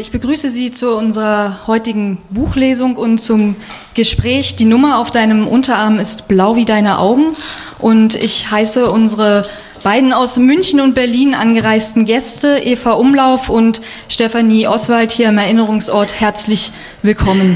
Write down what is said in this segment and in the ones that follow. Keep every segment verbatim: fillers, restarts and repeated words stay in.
Ich begrüße Sie zu unserer heutigen Buchlesung und zum Gespräch. Die Nummer auf deinem Unterarm ist blau wie deine Augen und ich heiße unsere beiden aus München und Berlin angereisten Gäste, Eva Umlauf und Stefanie Oswald, hier im Erinnerungsort herzlich willkommen.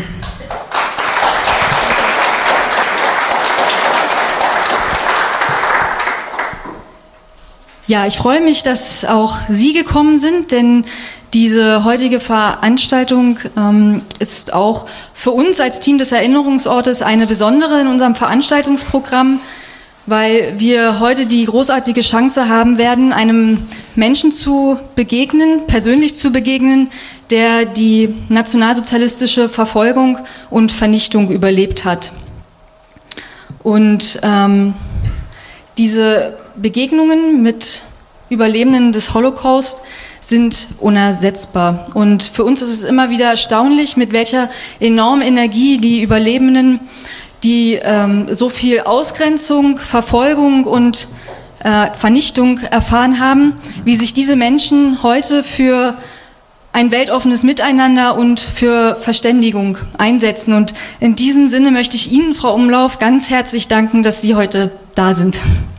Ja, ich freue mich, dass auch Sie gekommen sind, denn diese heutige Veranstaltung ähm, ist auch für uns als Team des Erinnerungsortes eine besondere in unserem Veranstaltungsprogramm, weil wir heute die großartige Chance haben werden, einem Menschen zu begegnen, persönlich zu begegnen, der die nationalsozialistische Verfolgung und Vernichtung überlebt hat. Und ähm, diese Begegnungen mit Überlebenden des Holocaust sind unersetzbar. Und für uns ist es immer wieder erstaunlich, mit welcher enormen Energie die Überlebenden, die ähm, so viel Ausgrenzung, Verfolgung und äh, Vernichtung erfahren haben, wie sich diese Menschen heute für ein weltoffenes Miteinander und für Verständigung einsetzen. Und in diesem Sinne möchte ich Ihnen, Frau Umlauf, ganz herzlich danken, dass Sie heute da sind.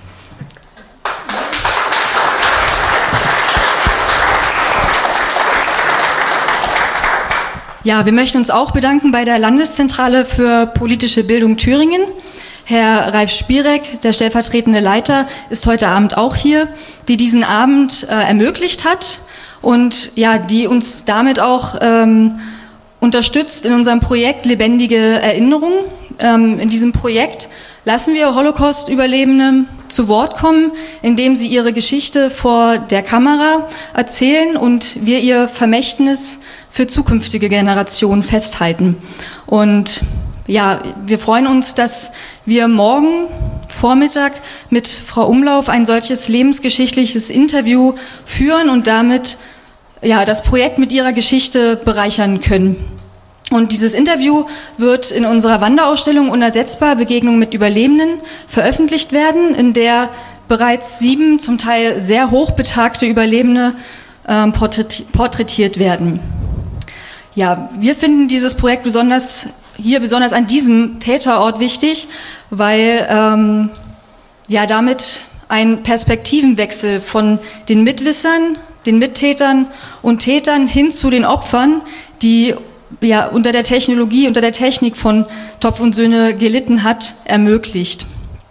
Ja, wir möchten uns auch bedanken bei der Landeszentrale für politische Bildung Thüringen. Herr Ralf Spierek, der stellvertretende Leiter, ist heute Abend auch hier, die diesen Abend äh, ermöglicht hat und ja, die uns damit auch ähm, unterstützt in unserem Projekt Lebendige Erinnerung. Ähm, in diesem Projekt lassen wir Holocaust-Überlebende zu Wort kommen, indem sie ihre Geschichte vor der Kamera erzählen und wir ihr Vermächtnis für zukünftige Generationen festhalten. Und ja, wir freuen uns, dass wir morgen Vormittag mit Frau Umlauf ein solches lebensgeschichtliches Interview führen und damit ja, das Projekt mit ihrer Geschichte bereichern können. Und dieses Interview wird in unserer Wanderausstellung Unersetzbar Begegnung mit Überlebenden veröffentlicht werden, in der bereits sieben zum Teil sehr hochbetagte Überlebende äh, porträtiert werden. Ja, wir finden dieses Projekt besonders hier besonders an diesem Täterort wichtig, weil ähm, ja damit ein Perspektivenwechsel von den Mitwissern, den Mittätern und Tätern hin zu den Opfern, die ja unter der Technologie, unter der Technik von Topf und Söhne gelitten hat, ermöglicht.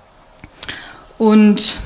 Und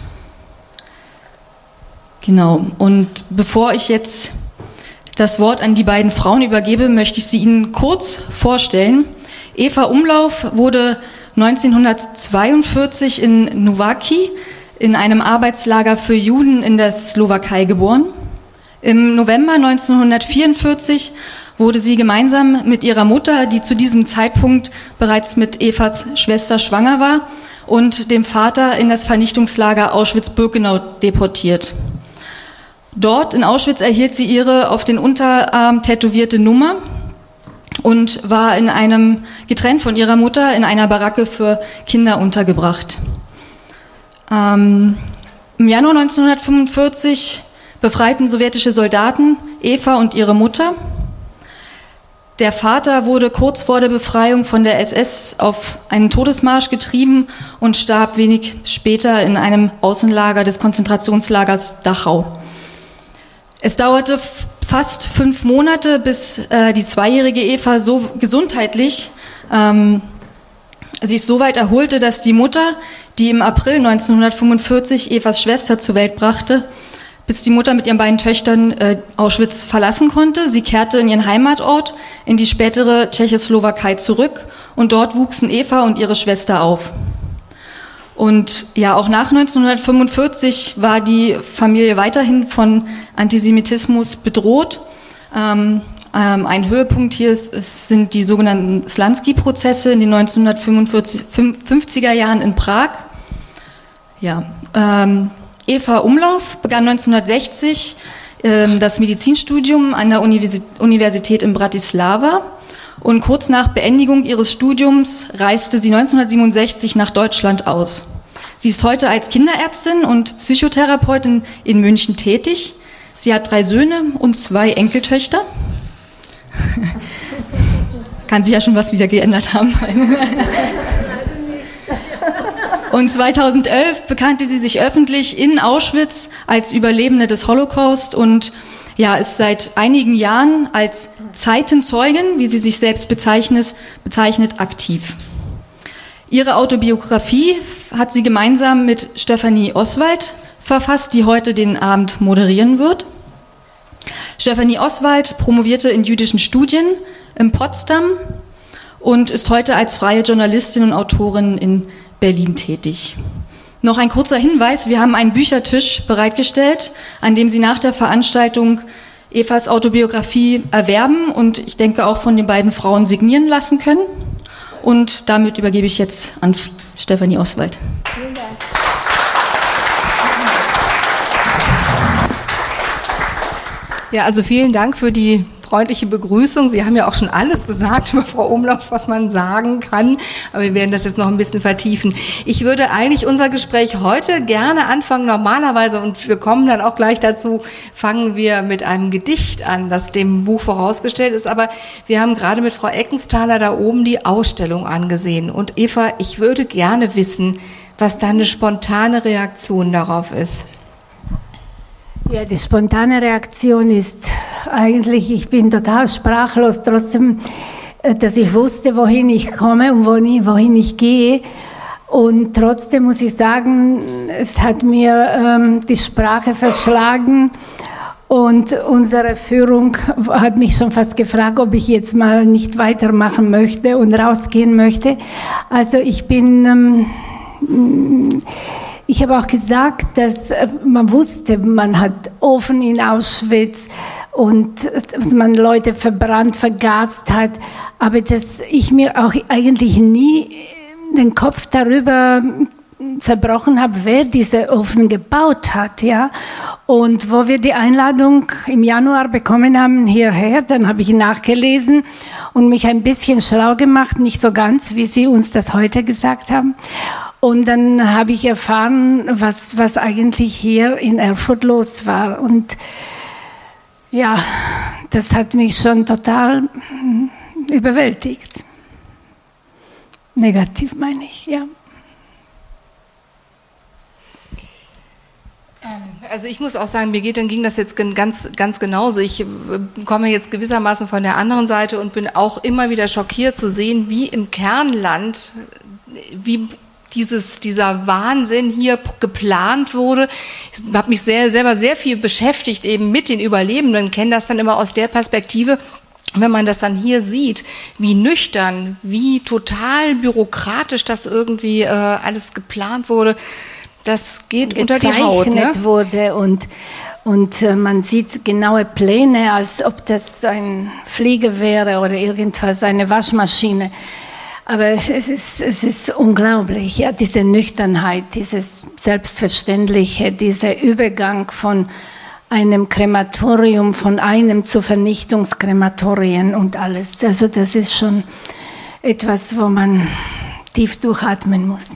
genau, und bevor ich jetzt das Wort an die beiden Frauen übergebe, möchte ich sie Ihnen kurz vorstellen. Eva Umlauf wurde neunzehnhundertzweiundvierzig in Nováky in einem Arbeitslager für Juden in der Slowakei geboren. Im November neunzehnhundertvierundvierzig wurde sie gemeinsam mit ihrer Mutter, die zu diesem Zeitpunkt bereits mit Evas Schwester schwanger war, und dem Vater in das Vernichtungslager Auschwitz-Birkenau deportiert. Dort in Auschwitz erhielt sie ihre auf den Unterarm tätowierte Nummer und war in einem, getrennt von ihrer Mutter, in einer Baracke für Kinder untergebracht. Ähm, Im Januar neunzehnhundertfünfundvierzig befreiten sowjetische Soldaten Eva und ihre Mutter. Der Vater wurde kurz vor der Befreiung von der S S auf einen Todesmarsch getrieben und starb wenig später in einem Außenlager des Konzentrationslagers Dachau. Es dauerte f- fast fünf Monate, bis äh, die zweijährige Eva so gesundheitlich ähm, sich so weit erholte, dass die Mutter, die im April neunzehnhundertfünfundvierzig Evas Schwester zur Welt brachte, bis die Mutter mit ihren beiden Töchtern äh, Auschwitz verlassen konnte. Sie kehrte in ihren Heimatort, in die spätere Tschechoslowakei zurück und dort wuchsen Eva und ihre Schwester auf. Und ja, auch nach neunzehnhundertfünfundvierzig war die Familie weiterhin von Antisemitismus bedroht. Ähm, ähm, ein Höhepunkt hier sind die sogenannten Slansky-Prozesse in den neunzehnhundertfünfziger Jahren in Prag. Ja, ähm, Eva Umlauf begann neunzehnhundertsechzig ähm, das Medizinstudium an der Universi- Universität in Bratislava. Und kurz nach Beendigung ihres Studiums reiste sie neunzehnhundertsiebenundsechzig nach Deutschland aus. Sie ist heute als Kinderärztin und Psychotherapeutin in München tätig. Sie hat drei Söhne und zwei Enkeltöchter. kann sich ja schon was wieder geändert haben. Und zweitausendelf bekannte sie sich öffentlich in Auschwitz als Überlebende des Holocaust und ja, ist seit einigen Jahren als Zeitenzeugin, wie sie sich selbst bezeichnet, bezeichnet, aktiv. Ihre Autobiografie hat sie gemeinsam mit Stefanie Oswald verfasst, die heute den Abend moderieren wird. Stefanie Oswald promovierte in jüdischen Studien in Potsdam und ist heute als freie Journalistin und Autorin in Berlin tätig. Noch ein kurzer Hinweis, wir haben einen Büchertisch bereitgestellt, an dem Sie nach der Veranstaltung Evas Autobiografie erwerben und ich denke auch von den beiden Frauen signieren lassen können. Und damit übergebe ich jetzt an Stefanie Oswald. Vielen Dank. Ja, also vielen Dank für die freundliche Begrüßung. Sie haben ja auch schon alles gesagt über Frau Umlauf, was man sagen kann, aber wir werden das jetzt noch ein bisschen vertiefen. Ich würde eigentlich unser Gespräch heute gerne anfangen, normalerweise, und wir kommen dann auch gleich dazu, fangen wir mit einem Gedicht an, das dem Buch vorausgestellt ist, aber wir haben gerade mit Frau Eckensthaler da oben die Ausstellung angesehen. Und Eva, ich würde gerne wissen, was deine spontane Reaktion darauf ist. Ja, die spontane Reaktion ist eigentlich, ich bin total sprachlos, trotzdem, dass ich wusste, wohin ich komme und wohin ich gehe. Und trotzdem muss ich sagen, es hat mir ähm, die Sprache verschlagen und unsere Führung hat mich schon fast gefragt, ob ich jetzt mal nicht weitermachen möchte und rausgehen möchte. Also ich bin... Ähm, Ich habe auch gesagt, dass man wusste, man hat Ofen in Auschwitz und dass man Leute verbrannt, vergast hat, aber dass ich mir auch eigentlich nie den Kopf darüber zerbrochen habe, wer diese Ofen gebaut hat, ja. Und wo wir die Einladung im Januar bekommen haben hierher, dann habe ich nachgelesen und mich ein bisschen schlau gemacht, nicht so ganz, wie Sie uns das heute gesagt haben. Und dann habe ich erfahren, was, was eigentlich hier in Erfurt los war. Und ja, das hat mich schon total überwältigt. Negativ meine ich, ja. Also ich muss auch sagen, mir geht, dann ging das jetzt ganz, ganz genauso. Ich komme jetzt gewissermaßen von der anderen Seite und bin auch immer wieder schockiert zu sehen, wie im Kernland, wie dieses, dieser Wahnsinn hier geplant wurde. Ich habe mich sehr, selber sehr viel beschäftigt eben mit den Überlebenden, kenne das dann immer aus der Perspektive. Wenn man das dann hier sieht, wie nüchtern, wie total bürokratisch das irgendwie äh, alles geplant wurde, das geht unter die Haut. Ne? Wurde und, und äh, man sieht genaue Pläne, als ob das ein Flieger wäre oder irgendwas, eine Waschmaschine. Aber es ist, es ist unglaublich, ja, diese Nüchternheit, dieses Selbstverständliche, dieser Übergang von einem Krematorium, von einem zu Vernichtungskrematorien und alles. Also das ist schon etwas, wo man tief durchatmen muss.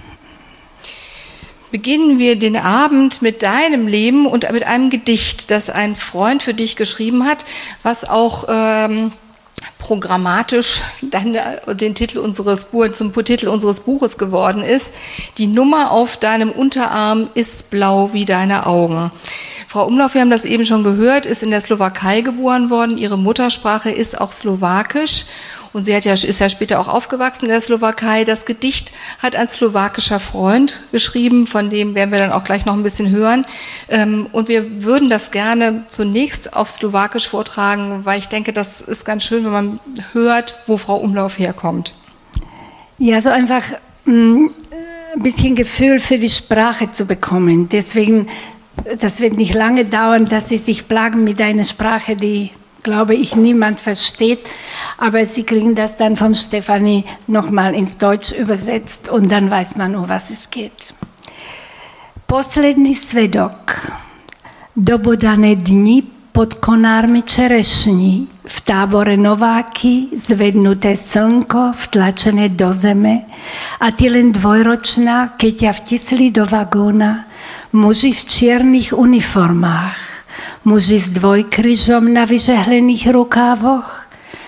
Beginnen wir den Abend mit deinem Leben und mit einem Gedicht, das ein Freund für dich geschrieben hat, was auch ähm, programmatisch dann den Titel unseres Buch, zum Titel unseres Buches geworden ist. Die Nummer auf deinem Unterarm ist blau wie deine Augen. Frau Umlauf, wir haben das eben schon gehört, ist in der Slowakei geboren worden. Ihre Muttersprache ist auch Slowakisch. Und sie hat ja, ist ja später auch aufgewachsen in der Slowakei. Das Gedicht hat ein slowakischer Freund geschrieben, von dem werden wir dann auch gleich noch ein bisschen hören. Und wir würden das gerne zunächst auf Slowakisch vortragen, weil ich denke, das ist ganz schön, wenn man hört, wo Frau Umlauf herkommt. Ja, so einfach mh, ein bisschen Gefühl für die Sprache zu bekommen. Deswegen, das wird nicht lange dauern, dass Sie sich plagen mit einer Sprache, die, glaube ich, niemand versteht. Aber Sie kriegen das dann von Stefanie nochmal ins Deutsch übersetzt und dann weiß man, um was es geht. Posledný svedok. Dobodané dni pod konármi čerešní. V tábore Nováky, zvednuté slnko, vtlačené do zeme. A ty len dvojročná, keď ťa vtisli do vagóna. Muži v čiernych uniformách. Muži s dvojkryžom na vyžehlených rukávoch.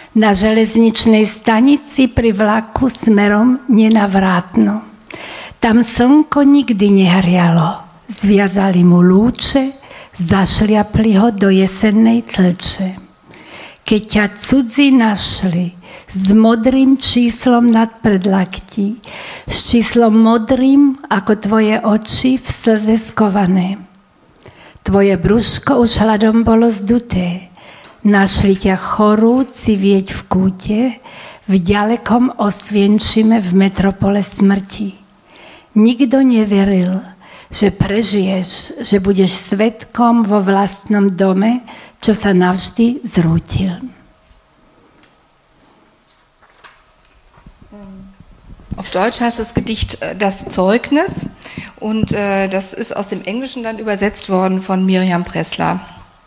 na železničnej stanici pri vlaku smerom nenavratno. Tam slnko nikdy nehrialo. Zviazali mu lúče, zašliapli ho do jesennej tlče. Keď ťa cudzí našli s modrým číslom nad predlaktí, s číslom modrým ako tvoje oči v slze skované. Tvoje brúško už hladom bolo zduté. Našli ťa chorú civieť v kúte, v ďalekom Osvienčime v metropole smrti. Nikto neveril, že prežiješ, že budeš svedkom vo vlastnom dome, čo sa navždy zrútil. Auf Deutsch heißt das Gedicht Das Zeugnis und äh, das ist aus dem Englischen dann übersetzt worden von Miriam Pressler.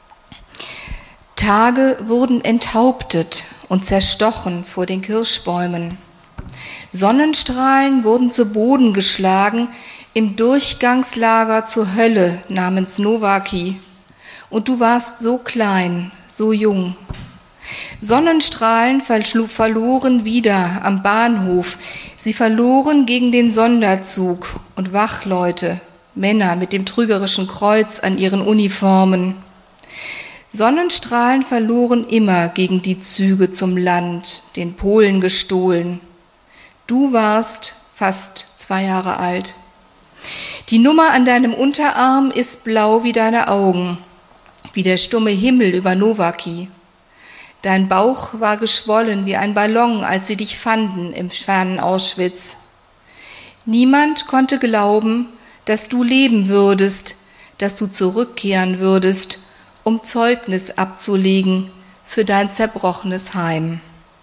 Tage wurden enthauptet und zerstochen vor den Kirschbäumen. Sonnenstrahlen wurden zu Boden geschlagen im Durchgangslager zur Hölle namens Nowaki. Und du warst so klein, so jung. Sonnenstrahlen verloren wieder am Bahnhof. Sie verloren gegen den Sonderzug und Wachleute, Männer mit dem trügerischen Kreuz an ihren Uniformen. Sonnenstrahlen verloren immer gegen die Züge zum Land, den Polen gestohlen. Du warst fast zwei Jahre alt. Die Nummer an deinem Unterarm ist blau wie deine Augen, wie der stumme Himmel über Nowaki. Dein Bauch war geschwollen wie ein Ballon, als sie dich fanden im fernen Auschwitz. Niemand konnte glauben, dass du leben würdest, dass du zurückkehren würdest, um Zeugnis abzulegen für dein zerbrochenes Heim.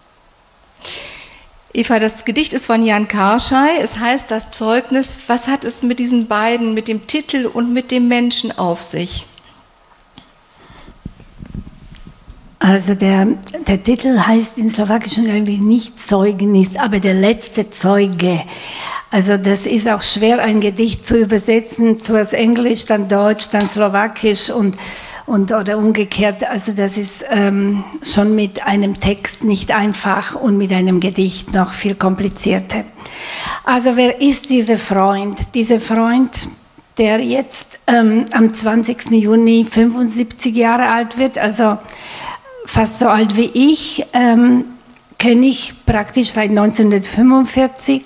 Eva, das Gedicht ist von Jan Karschai, es heißt Das Zeugnis. Was hat es mit diesen beiden, mit dem Titel und mit dem Menschen auf sich? Also der, der Titel heißt in Slowakischen eigentlich nicht Zeugnis, aber der letzte Zeuge. Also das ist auch schwer, ein Gedicht zu übersetzen, zuerst Englisch, dann Deutsch, dann Slowakisch und, und oder umgekehrt. Also das ist ähm, schon mit einem Text nicht einfach und mit einem Gedicht noch viel komplizierter. Also wer ist dieser Freund? Dieser Freund, der jetzt ähm, am zwanzigsten Juni fünfundsiebzig Jahre alt wird, also fast so alt wie ich, ähm, kenne ich praktisch seit neunzehnhundertfünfundvierzig.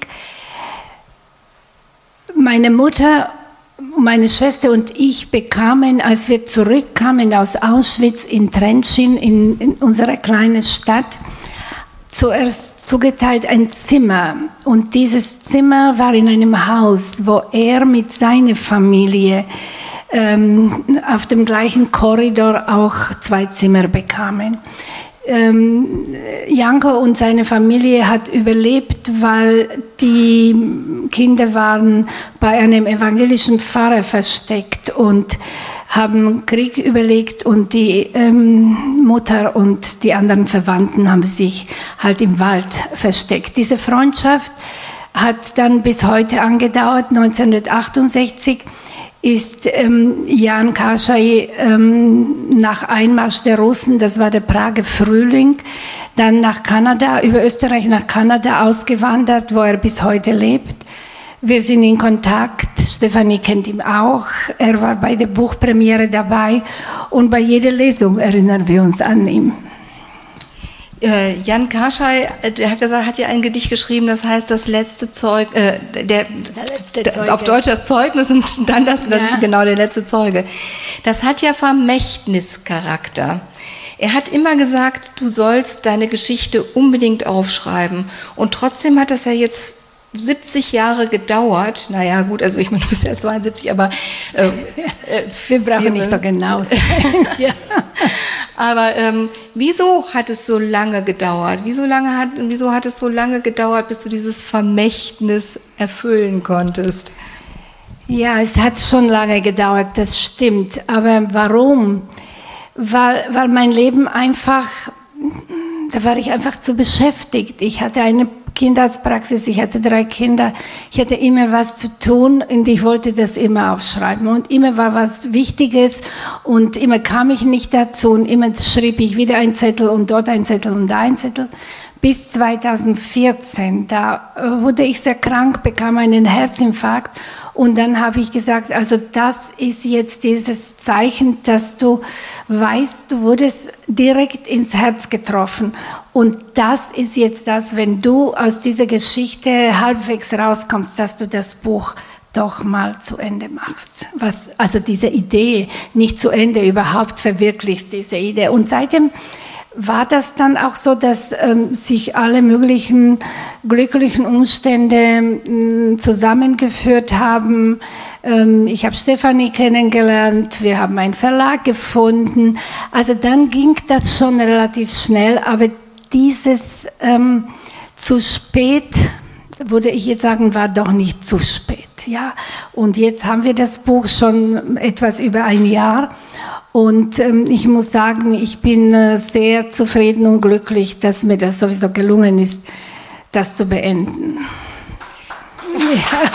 Meine Mutter, meine Schwester und ich bekamen, als wir zurückkamen aus Auschwitz in Trenčín, in, in unsere kleine Stadt, zuerst zugeteilt ein Zimmer. Und dieses Zimmer war in einem Haus, wo er mit seiner Familie ähm, auf dem gleichen Korridor auch zwei Zimmer bekamen. Ähm, Janko und seine Familie hat überlebt, weil die Kinder waren bei einem evangelischen Pfarrer versteckt und haben Krieg überlegt und die ähm, Mutter und die anderen Verwandten haben sich halt im Wald versteckt. Diese Freundschaft hat dann bis heute angedauert. neunzehnhundertachtundsechzig ist ähm, Jan Karschai ähm, nach Einmarsch der Russen, das war der Prager Frühling, dann nach Kanada, über Österreich nach Kanada ausgewandert, wo er bis heute lebt. Wir sind in Kontakt, Stefanie kennt ihn auch, er war bei der Buchpremiere dabei und bei jeder Lesung erinnern wir uns an ihn. Äh, Jan Karschai, der hat gesagt, hat ja ein Gedicht geschrieben, das heißt das letzte Zeug, äh, der, der letzte Zeuge. Auf Deutsch das Zeugnis und dann das, ja. dann, genau der letzte Zeuge. Das hat ja Vermächtnischarakter. Er hat immer gesagt, du sollst deine Geschichte unbedingt aufschreiben und trotzdem hat das ja jetzt siebzig Jahre gedauert. Naja, gut, also ich meine, du bist ja zweiundsiebzig, aber äh, äh, wir brauchen nicht so genau sein. Ja. Aber ähm, wieso hat es so lange gedauert? Wieso, lange hat, wieso hat es so lange gedauert, bis du dieses Vermächtnis erfüllen konntest? Ja, es hat schon lange gedauert, das stimmt. Aber warum? Weil, weil mein Leben einfach, da war ich einfach zu beschäftigt. Ich hatte eine Kinderarztpraxis, ich hatte drei Kinder, ich hatte immer was zu tun und ich wollte das immer aufschreiben und immer war was Wichtiges und immer kam ich nicht dazu und immer schrieb ich wieder einen Zettel und dort einen Zettel und da einen Zettel. Bis zweitausendvierzehn, da wurde ich sehr krank, bekam einen Herzinfarkt und dann habe ich gesagt, also das ist jetzt dieses Zeichen, dass du weißt, du wurdest direkt ins Herz getroffen und das ist jetzt das, wenn du aus dieser Geschichte halbwegs rauskommst, dass du das Buch doch mal zu Ende machst. Was, also diese Idee nicht zu Ende überhaupt verwirklichst, diese Idee. Und seitdem war das dann auch so, dass ähm, sich alle möglichen glücklichen Umstände mh, zusammengeführt haben. Ähm, ich habe Stefanie kennengelernt, wir haben einen Verlag gefunden. Also dann ging das schon relativ schnell, aber dieses ähm, zu spät, würde ich jetzt sagen, war doch nicht zu spät. Ja? Und jetzt haben wir das Buch schon etwas über ein Jahr. Und ähm, ich muss sagen, ich bin äh, sehr zufrieden und glücklich, dass mir das sowieso gelungen ist, das zu beenden. Ja.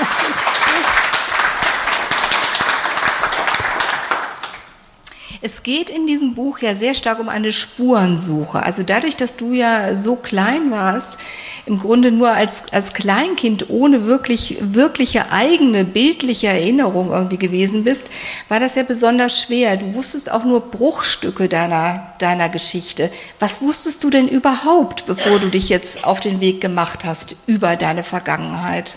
Es geht in diesem Buch ja sehr stark um eine Spurensuche. Also dadurch, dass du ja so klein warst, im Grunde nur als, als Kleinkind ohne wirklich, wirkliche eigene bildliche Erinnerung irgendwie gewesen bist, war das ja besonders schwer. Du wusstest auch nur Bruchstücke deiner, deiner Geschichte. Was wusstest du denn überhaupt, bevor du dich jetzt auf den Weg gemacht hast über deine Vergangenheit?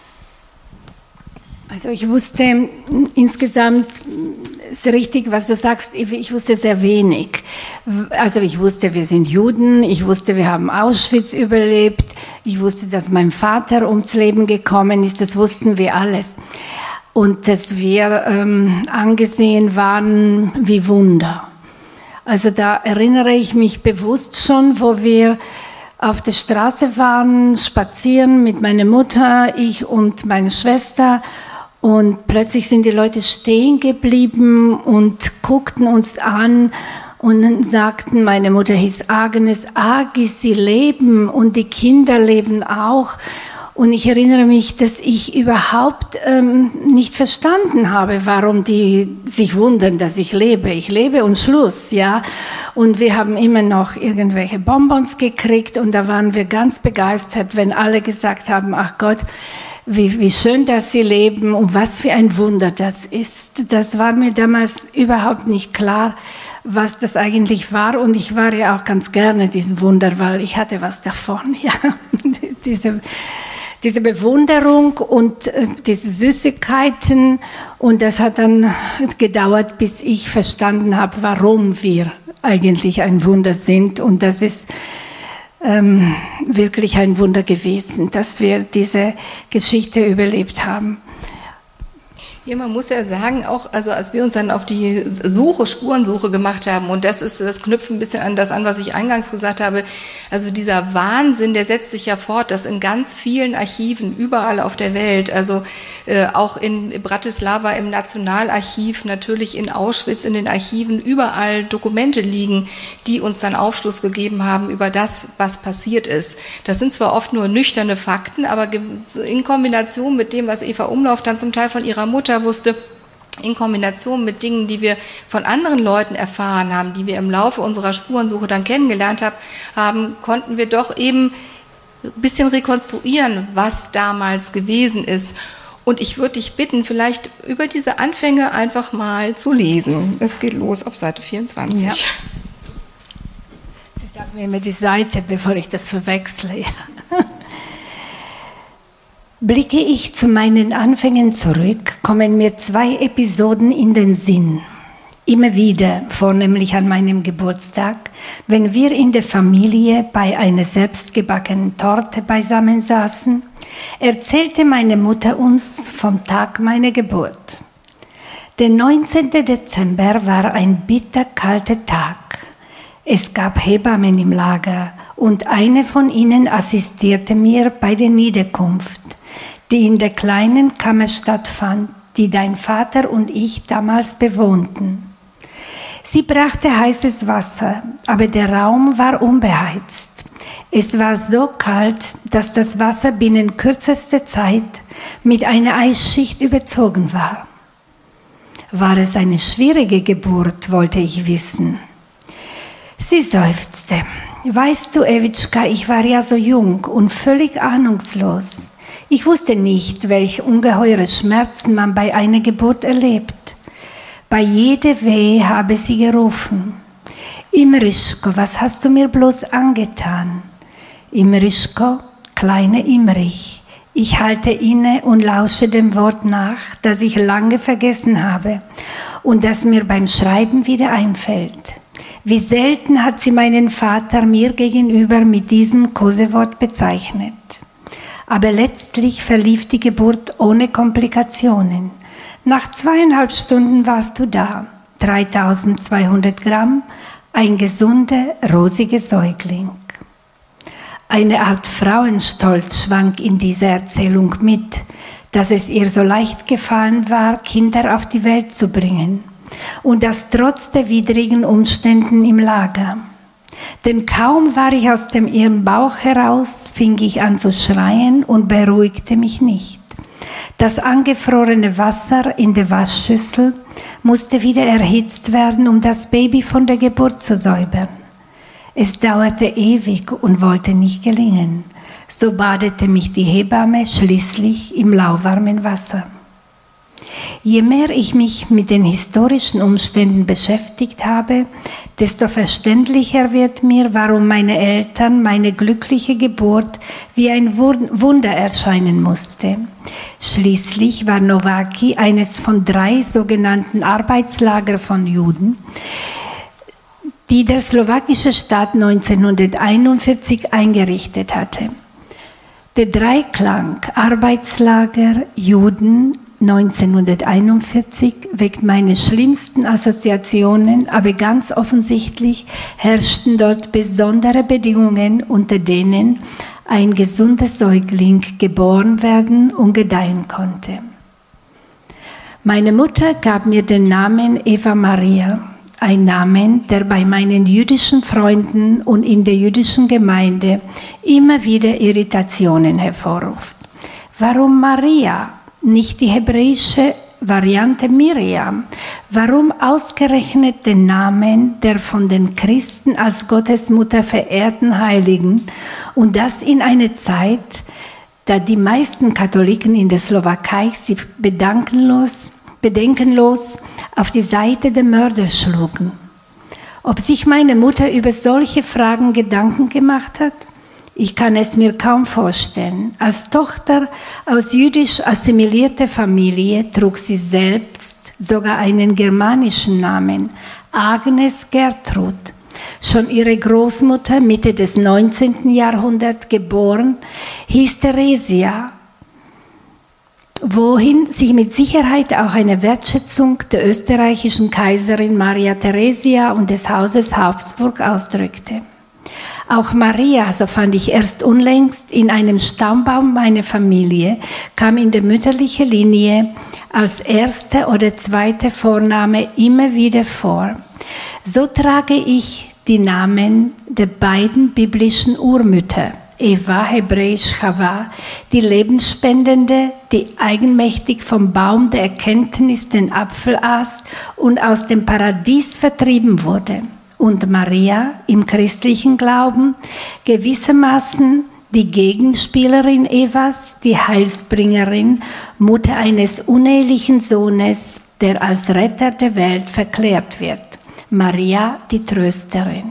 Also ich wusste insgesamt, ist richtig, was du sagst, ich wusste sehr wenig. Also ich wusste, wir sind Juden, ich wusste, wir haben Auschwitz überlebt, ich wusste, dass mein Vater ums Leben gekommen ist, das wussten wir alles. Und dass wir ähm, angesehen waren wie Wunder. Also da erinnere ich mich bewusst schon, wo wir auf der Straße waren, spazieren mit meiner Mutter, ich und meine Schwester. Und plötzlich sind die Leute stehen geblieben und guckten uns an und sagten, meine Mutter hieß Agnes, Agis, sie leben und die Kinder leben auch. Und ich erinnere mich, dass ich überhaupt ähm, nicht verstanden habe, warum die sich wundern, dass ich lebe. Ich lebe und Schluss, ja. Und wir haben immer noch irgendwelche Bonbons gekriegt und da waren wir ganz begeistert, wenn alle gesagt haben, ach Gott, Wie, wie schön, dass sie leben und was für ein Wunder das ist. Das war mir damals überhaupt nicht klar, was das eigentlich war. Und ich war ja auch ganz gerne diesen Wunder, weil ich hatte was davon. Ja. diese, diese Bewunderung und äh, diese Süßigkeiten. Und das hat dann gedauert, bis ich verstanden habe, warum wir eigentlich ein Wunder sind. Und das ist Ähm, wirklich ein Wunder gewesen, dass wir diese Geschichte überlebt haben. Ja, man muss ja sagen, auch, also als wir uns dann auf die Suche, Spurensuche gemacht haben, und das ist, das knüpft ein bisschen an das an, was ich eingangs gesagt habe, also dieser Wahnsinn, der setzt sich ja fort, dass in ganz vielen Archiven, überall auf der Welt, also äh, auch in Bratislava im Nationalarchiv, natürlich in Auschwitz, in den Archiven, überall Dokumente liegen, die uns dann Aufschluss gegeben haben über das, was passiert ist. Das sind zwar oft nur nüchterne Fakten, aber in Kombination mit dem, was Eva Umlauf dann zum Teil von ihrer Mutter wusste, in Kombination mit Dingen, die wir von anderen Leuten erfahren haben, die wir im Laufe unserer Spurensuche dann kennengelernt hab, haben, konnten wir doch eben ein bisschen rekonstruieren, was damals gewesen ist. Und ich würde dich bitten, vielleicht über diese Anfänge einfach mal zu lesen. Es geht los auf Seite vierundzwanzig. Ja. Sie sagen mir immer die Seite, bevor ich das verwechsle. Blicke ich zu meinen Anfängen zurück, kommen mir zwei Episoden in den Sinn. Immer wieder, vornehmlich an meinem Geburtstag, wenn wir in der Familie bei einer selbstgebackenen Torte beisammen saßen, erzählte meine Mutter uns vom Tag meiner Geburt. Der neunzehnte Dezember war ein bitterkalter Tag. Es gab Hebammen im Lager und eine von ihnen assistierte mir bei der Niederkunft, die in der kleinen Kammer stattfand, die dein Vater und ich damals bewohnten. Sie brachte heißes Wasser, aber der Raum war unbeheizt. Es war so kalt, dass das Wasser binnen kürzester Zeit mit einer Eisschicht überzogen war. War es eine schwierige Geburt, wollte ich wissen. Sie seufzte. Weißt du, Ewitschka, ich war ja so jung und völlig ahnungslos. Ich wusste nicht, welche ungeheure Schmerzen man bei einer Geburt erlebt. Bei jeder Wehe habe sie gerufen. Imrischko, was hast du mir bloß angetan? Imrischko, kleine Imrich. Ich halte inne und lausche dem Wort nach, das ich lange vergessen habe und das mir beim Schreiben wieder einfällt. Wie selten hat sie meinen Vater mir gegenüber mit diesem Kosewort bezeichnet. Aber letztlich verlief die Geburt ohne Komplikationen. Nach zweieinhalb Stunden warst du da, dreitausendzweihundert Gramm, ein gesunder, rosiger Säugling. Eine Art Frauenstolz schwang in dieser Erzählung mit, dass es ihr so leicht gefallen war, Kinder auf die Welt zu bringen. Und das trotz der widrigen Umständen im Lager. Denn kaum war ich aus dem ihrem Bauch heraus, fing ich an zu schreien und beruhigte mich nicht. Das angefrorene Wasser in der Waschschüssel musste wieder erhitzt werden, um das Baby von der Geburt zu säubern. Es dauerte ewig und wollte nicht gelingen. So badete mich die Hebamme schließlich im lauwarmen Wasser. Je mehr ich mich mit den historischen Umständen beschäftigt habe, desto verständlicher wird mir, warum meine Eltern meine glückliche Geburt wie ein Wunder erscheinen musste. Schließlich war Nowaki eines von drei sogenannten Arbeitslagern von Juden, die der slowakische Staat neunzehnhunderteinundvierzig eingerichtet hatte. Der Dreiklang Arbeitslager Juden neunzehnhunderteinundvierzig weckt meine schlimmsten Assoziationen, aber ganz offensichtlich herrschten dort besondere Bedingungen, unter denen ein gesunder Säugling geboren werden und gedeihen konnte. Meine Mutter gab mir den Namen Eva Maria, ein Name, der bei meinen jüdischen Freunden und in der jüdischen Gemeinde immer wieder Irritationen hervorruft. Warum Maria? Nicht die hebräische Variante Miriam. Warum ausgerechnet den Namen der von den Christen als Gottesmutter verehrten Heiligen und das in einer Zeit, da die meisten Katholiken in der Slowakei sich bedenkenlos, bedenkenlos auf die Seite der Mörder schlugen? Ob sich meine Mutter über solche Fragen Gedanken gemacht hat? Ich kann es mir kaum vorstellen. Als Tochter aus jüdisch assimilierter Familie trug sie selbst sogar einen germanischen Namen, Agnes Gertrud. Schon ihre Großmutter, Mitte des neunzehnten Jahrhunderts geboren, hieß Theresia, wohin sich mit Sicherheit auch eine Wertschätzung der österreichischen Kaiserin Maria Theresia und des Hauses Habsburg ausdrückte. Auch Maria, so fand ich erst unlängst, in einem Stammbaum meiner Familie, kam in der mütterlichen Linie als erster oder zweiter Vorname immer wieder vor. So trage ich die Namen der beiden biblischen Urmütter, Eva, hebräisch Chava, die Lebensspendende, die eigenmächtig vom Baum der Erkenntnis den Apfel aß und aus dem Paradies vertrieben wurde. Und Maria im christlichen Glauben gewissermaßen die Gegenspielerin Evas, die Heilsbringerin, Mutter eines unehelichen Sohnes, der als Retter der Welt verklärt wird. Maria, die Trösterin.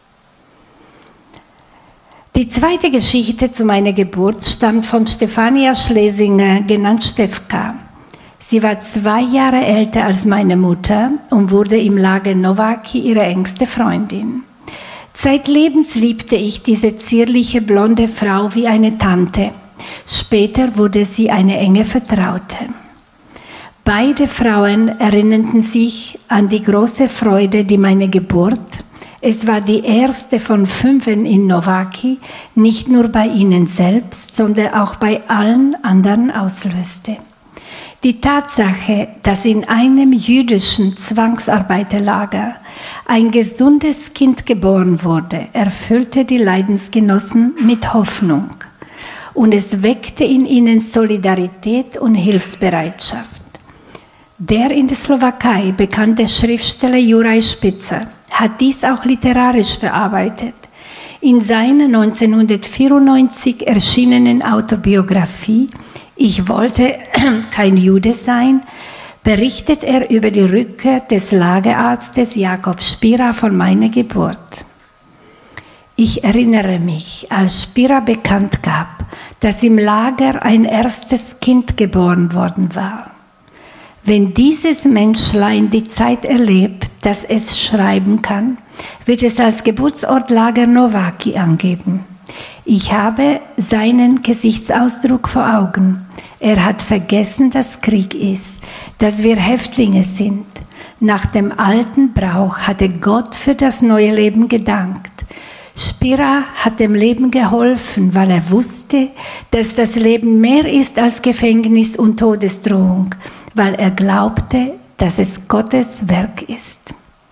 Die zweite Geschichte zu meiner Geburt stammt von Stefania Schlesinger, genannt Stefka. Sie war zwei Jahre älter als meine Mutter und wurde im Lager Nowaki ihre engste Freundin. Zeitlebens liebte ich diese zierliche blonde Frau wie eine Tante. Später wurde sie eine enge Vertraute. Beide Frauen erinnerten sich an die große Freude, die meine Geburt, es war die erste von fünfen in Nowaki, nicht nur bei ihnen selbst, sondern auch bei allen anderen auslöste. Die Tatsache, dass in einem jüdischen Zwangsarbeiterlager ein gesundes Kind geboren wurde, erfüllte die Leidensgenossen mit Hoffnung. Und es weckte in ihnen Solidarität und Hilfsbereitschaft. Der in der Slowakei bekannte Schriftsteller Juraj Spitzer hat dies auch literarisch verarbeitet. In seiner neunzehnhundertvierundneunzig erschienenen Autobiografie »Ich wollte kein Jude sein« berichtet er über die Rückkehr des Lagerarztes Jakob Spira von meiner Geburt. Ich erinnere mich, als Spira bekannt gab, dass im Lager ein erstes Kind geboren worden war. Wenn dieses Menschlein die Zeit erlebt, dass es schreiben kann, wird es als Geburtsort Lager Nowaki angeben. Ich habe seinen Gesichtsausdruck vor Augen. Er hat vergessen, dass Krieg ist, dass wir Häftlinge sind. Nach dem alten Brauch hatte Gott für das neue Leben gedankt. Spira hat dem Leben geholfen, weil er wusste, dass das Leben mehr ist als Gefängnis und Todesdrohung, weil er glaubte, dass es Gottes Werk ist.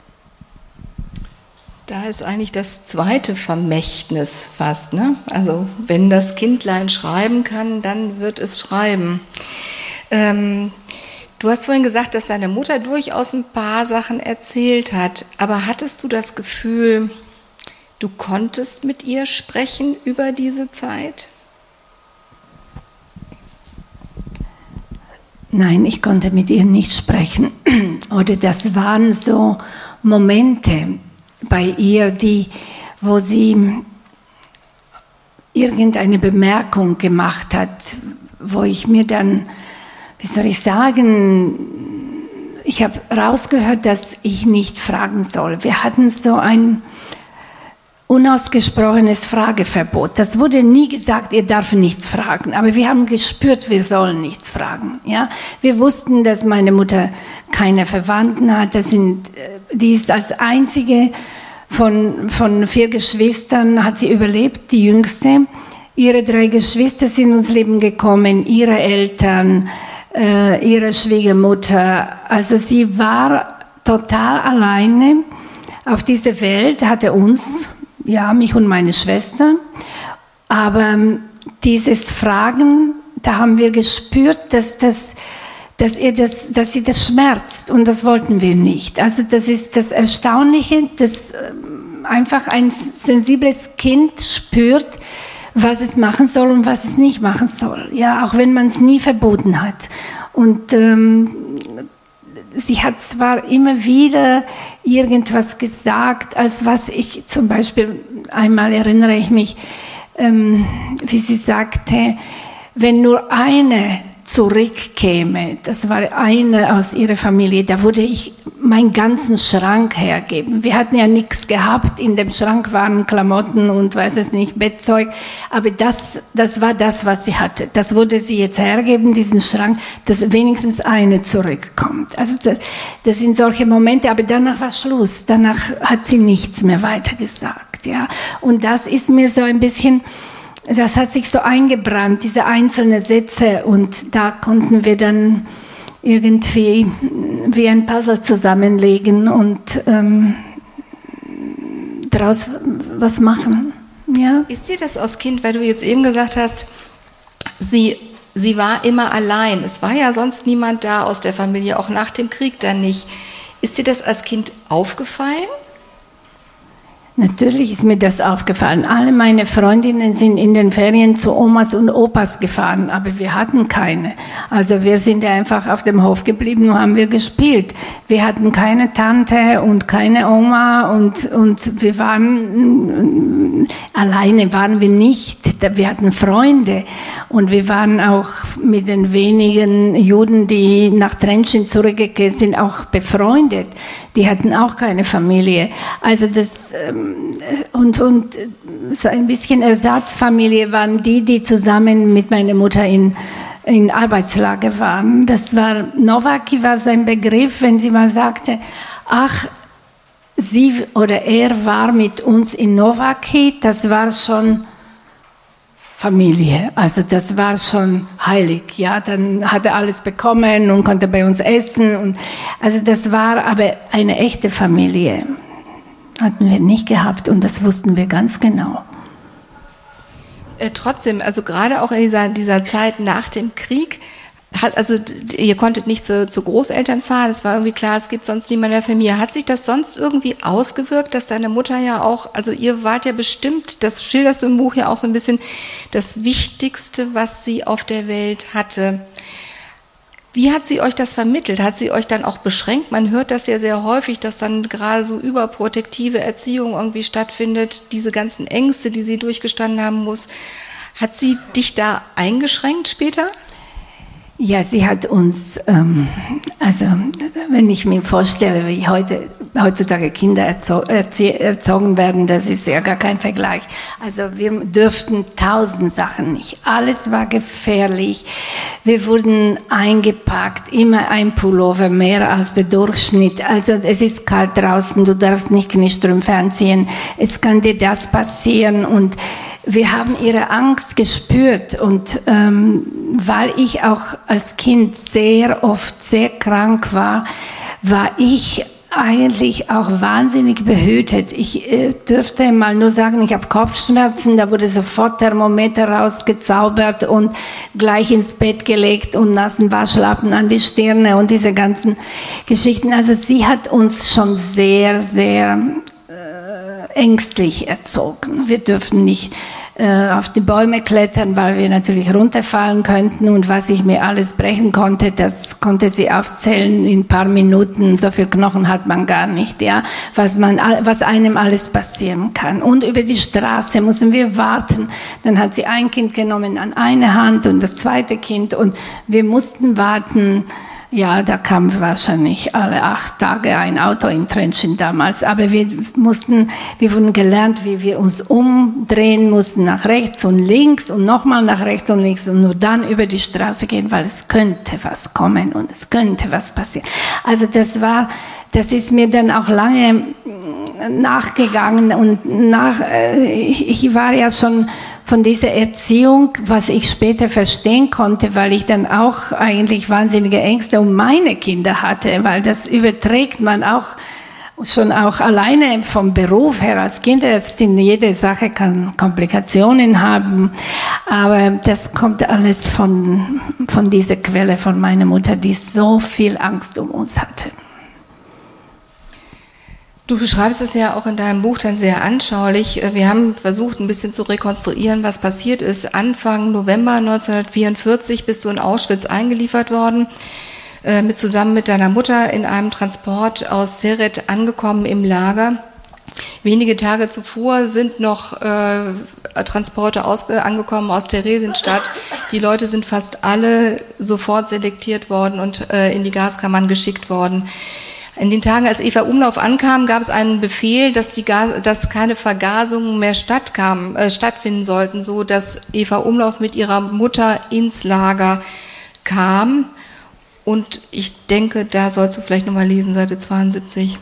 Da ist eigentlich das zweite Vermächtnis fast, ne? Also wenn das Kindlein schreiben kann, dann wird es schreiben. Ähm, du hast vorhin gesagt, dass deine Mutter durchaus ein paar Sachen erzählt hat, aber hattest du das Gefühl, du konntest mit ihr sprechen über diese Zeit? Nein, ich konnte mit ihr nicht sprechen. Oder das waren so Momente bei ihr, die, wo sie irgendeine Bemerkung gemacht hat, wo ich mir dann, wie soll ich sagen, ich habe rausgehört, dass ich nicht fragen soll. Wir hatten so ein unausgesprochenes Frageverbot. Das wurde nie gesagt, ihr darf nichts fragen, aber wir haben gespürt, wir sollen nichts fragen. Ja? Wir wussten, dass meine Mutter keine Verwandten hat. Das sind, die ist als einzige von, von vier Geschwistern, hat sie überlebt, die jüngste. Ihre drei Geschwister sind ins Leben gekommen, ihre Eltern, äh, ihre Schwiegermutter. Also sie war total alleine auf dieser Welt, hatte uns, ja, mich und meine Schwester. Aber dieses Fragen, da haben wir gespürt, dass, das, dass, ihr das, dass sie das schmerzt. Und das wollten wir nicht. Also das ist das Erstaunliche, dass einfach ein sensibles Kind spürt, was es machen soll und was es nicht machen soll. Ja, auch wenn man es nie verboten hat. Und ähm, sie hat zwar immer wieder irgendwas gesagt, als was ich zum Beispiel, einmal erinnere ich mich, ähm, wie sie sagte, wenn nur eine zurückkäme, das war eine aus ihrer Familie, da würde ich meinen ganzen Schrank hergeben. Wir hatten ja nichts gehabt, in dem Schrank waren Klamotten und weiß es nicht, Bettzeug, aber das, das war das, was sie hatte. Das würde sie jetzt hergeben, diesen Schrank, dass wenigstens eine zurückkommt. Also das, das sind solche Momente, aber danach war Schluss, danach hat sie nichts mehr weiter gesagt. Ja. Und das ist mir so ein bisschen, das hat sich so eingebrannt, diese einzelnen Sätze, und da konnten wir dann irgendwie wie ein Puzzle zusammenlegen und ähm, daraus was machen. Ja? Ist dir das als Kind, weil du jetzt eben gesagt hast, sie, sie war immer allein, es war ja sonst niemand da aus der Familie, auch nach dem Krieg dann nicht. Ist dir das als Kind aufgefallen? Natürlich ist mir das aufgefallen. Alle meine Freundinnen sind in den Ferien zu Omas und Opas gefahren, aber wir hatten keine. Also wir sind einfach auf dem Hof geblieben und haben wir gespielt. Wir hatten keine Tante und keine Oma und, und wir waren, alleine waren wir nicht. Wir hatten Freunde und wir waren auch mit den wenigen Juden, die nach Trenčín zurückgekehrt sind, auch befreundet. Die hatten auch keine Familie. Also das, und, und so ein bisschen Ersatzfamilie waren die, die zusammen mit meiner Mutter in, in Arbeitslager waren. Das war, Nowaki war sein Begriff, wenn sie mal sagte, ach, sie oder er war mit uns in Nowaki, das war schon Familie, also das war schon heilig, ja, dann hat er alles bekommen und konnte bei uns essen und also das war aber eine echte Familie. hatten wir nicht gehabt und das wussten wir ganz genau. Äh, trotzdem, also gerade auch in dieser, dieser Zeit nach dem Krieg, hat, also ihr konntet nicht zu, zu Großeltern fahren, es war irgendwie klar, es gibt sonst niemanden in der Familie. Hat sich das sonst irgendwie ausgewirkt, dass deine Mutter ja auch, also ihr wart ja bestimmt, das schilderst du im Buch ja auch so ein bisschen, das Wichtigste, was sie auf der Welt hatte. Wie hat sie euch das vermittelt? Hat sie euch dann auch beschränkt? Man hört das ja sehr häufig, dass dann gerade so überprotektive Erziehung irgendwie stattfindet, diese ganzen Ängste, die sie durchgestanden haben muss. Hat sie dich da eingeschränkt später? Ja, sie hat uns, ähm, also wenn ich mir vorstelle, wie heute, heutzutage Kinder erzo- erzie- erzogen werden, das ist ja gar kein Vergleich. Also wir dürften tausend Sachen nicht. Alles war gefährlich. Wir wurden eingepackt, immer ein Pullover mehr als der Durchschnitt. Also es ist kalt draußen, du darfst nicht Kniestrümpfe anziehen. Es kann dir das passieren und wir haben ihre Angst gespürt und ähm, weil ich auch als Kind sehr oft sehr krank war, war ich eigentlich auch wahnsinnig behütet. Ich äh, dürfte mal nur sagen, ich habe Kopfschmerzen, da wurde sofort Thermometer rausgezaubert und gleich ins Bett gelegt und nassen Waschlappen an die Stirne und diese ganzen Geschichten. Also sie hat uns schon sehr, sehr ängstlich erzogen. Wir dürfen nicht äh, auf die Bäume klettern, weil wir natürlich runterfallen könnten und was ich mir alles brechen konnte, das konnte sie aufzählen in ein paar Minuten. So viel Knochen hat man gar nicht, ja, was man, was einem alles passieren kann. Und über die Straße müssen wir warten. Dann hat sie ein Kind genommen an eine Hand und das zweite Kind und wir mussten warten. Ja, da kam wahrscheinlich alle acht Tage ein Auto in Trenchen damals. Aber wir mussten, wir wurden gelernt, wie wir uns umdrehen mussten nach rechts und links und nochmal nach rechts und links und nur dann über die Straße gehen, weil es könnte was kommen und es könnte was passieren. Also das war, das ist mir dann auch lange nachgegangen und nach, ich war ja schon von dieser Erziehung, was ich später verstehen konnte, weil ich dann auch eigentlich wahnsinnige Ängste um meine Kinder hatte, weil das überträgt man auch schon auch alleine vom Beruf her als Kinderärztin. Jede Sache kann Komplikationen haben, aber das kommt alles von, von dieser Quelle von meiner Mutter, die so viel Angst um uns hatte. Du beschreibst es ja auch in deinem Buch dann sehr anschaulich. Wir haben versucht, ein bisschen zu rekonstruieren, was passiert ist. Anfang November neunzehnhundertvierundvierzig bist du in Auschwitz eingeliefert worden, äh, mit, zusammen mit deiner Mutter in einem Transport aus Seret angekommen im Lager. Wenige Tage zuvor sind noch äh, Transporte aus, äh, angekommen aus Theresienstadt. Die Leute sind fast alle sofort selektiert worden und äh, in die Gaskammern geschickt worden. In den Tagen, als Eva Umlauf ankam, gab es einen Befehl, dass, die Gas, dass keine Vergasungen mehr stattkam, äh, stattfinden sollten, so dass Eva Umlauf mit ihrer Mutter ins Lager kam. Und ich denke, da sollst du vielleicht nochmal lesen, Seite zweiundsiebzig.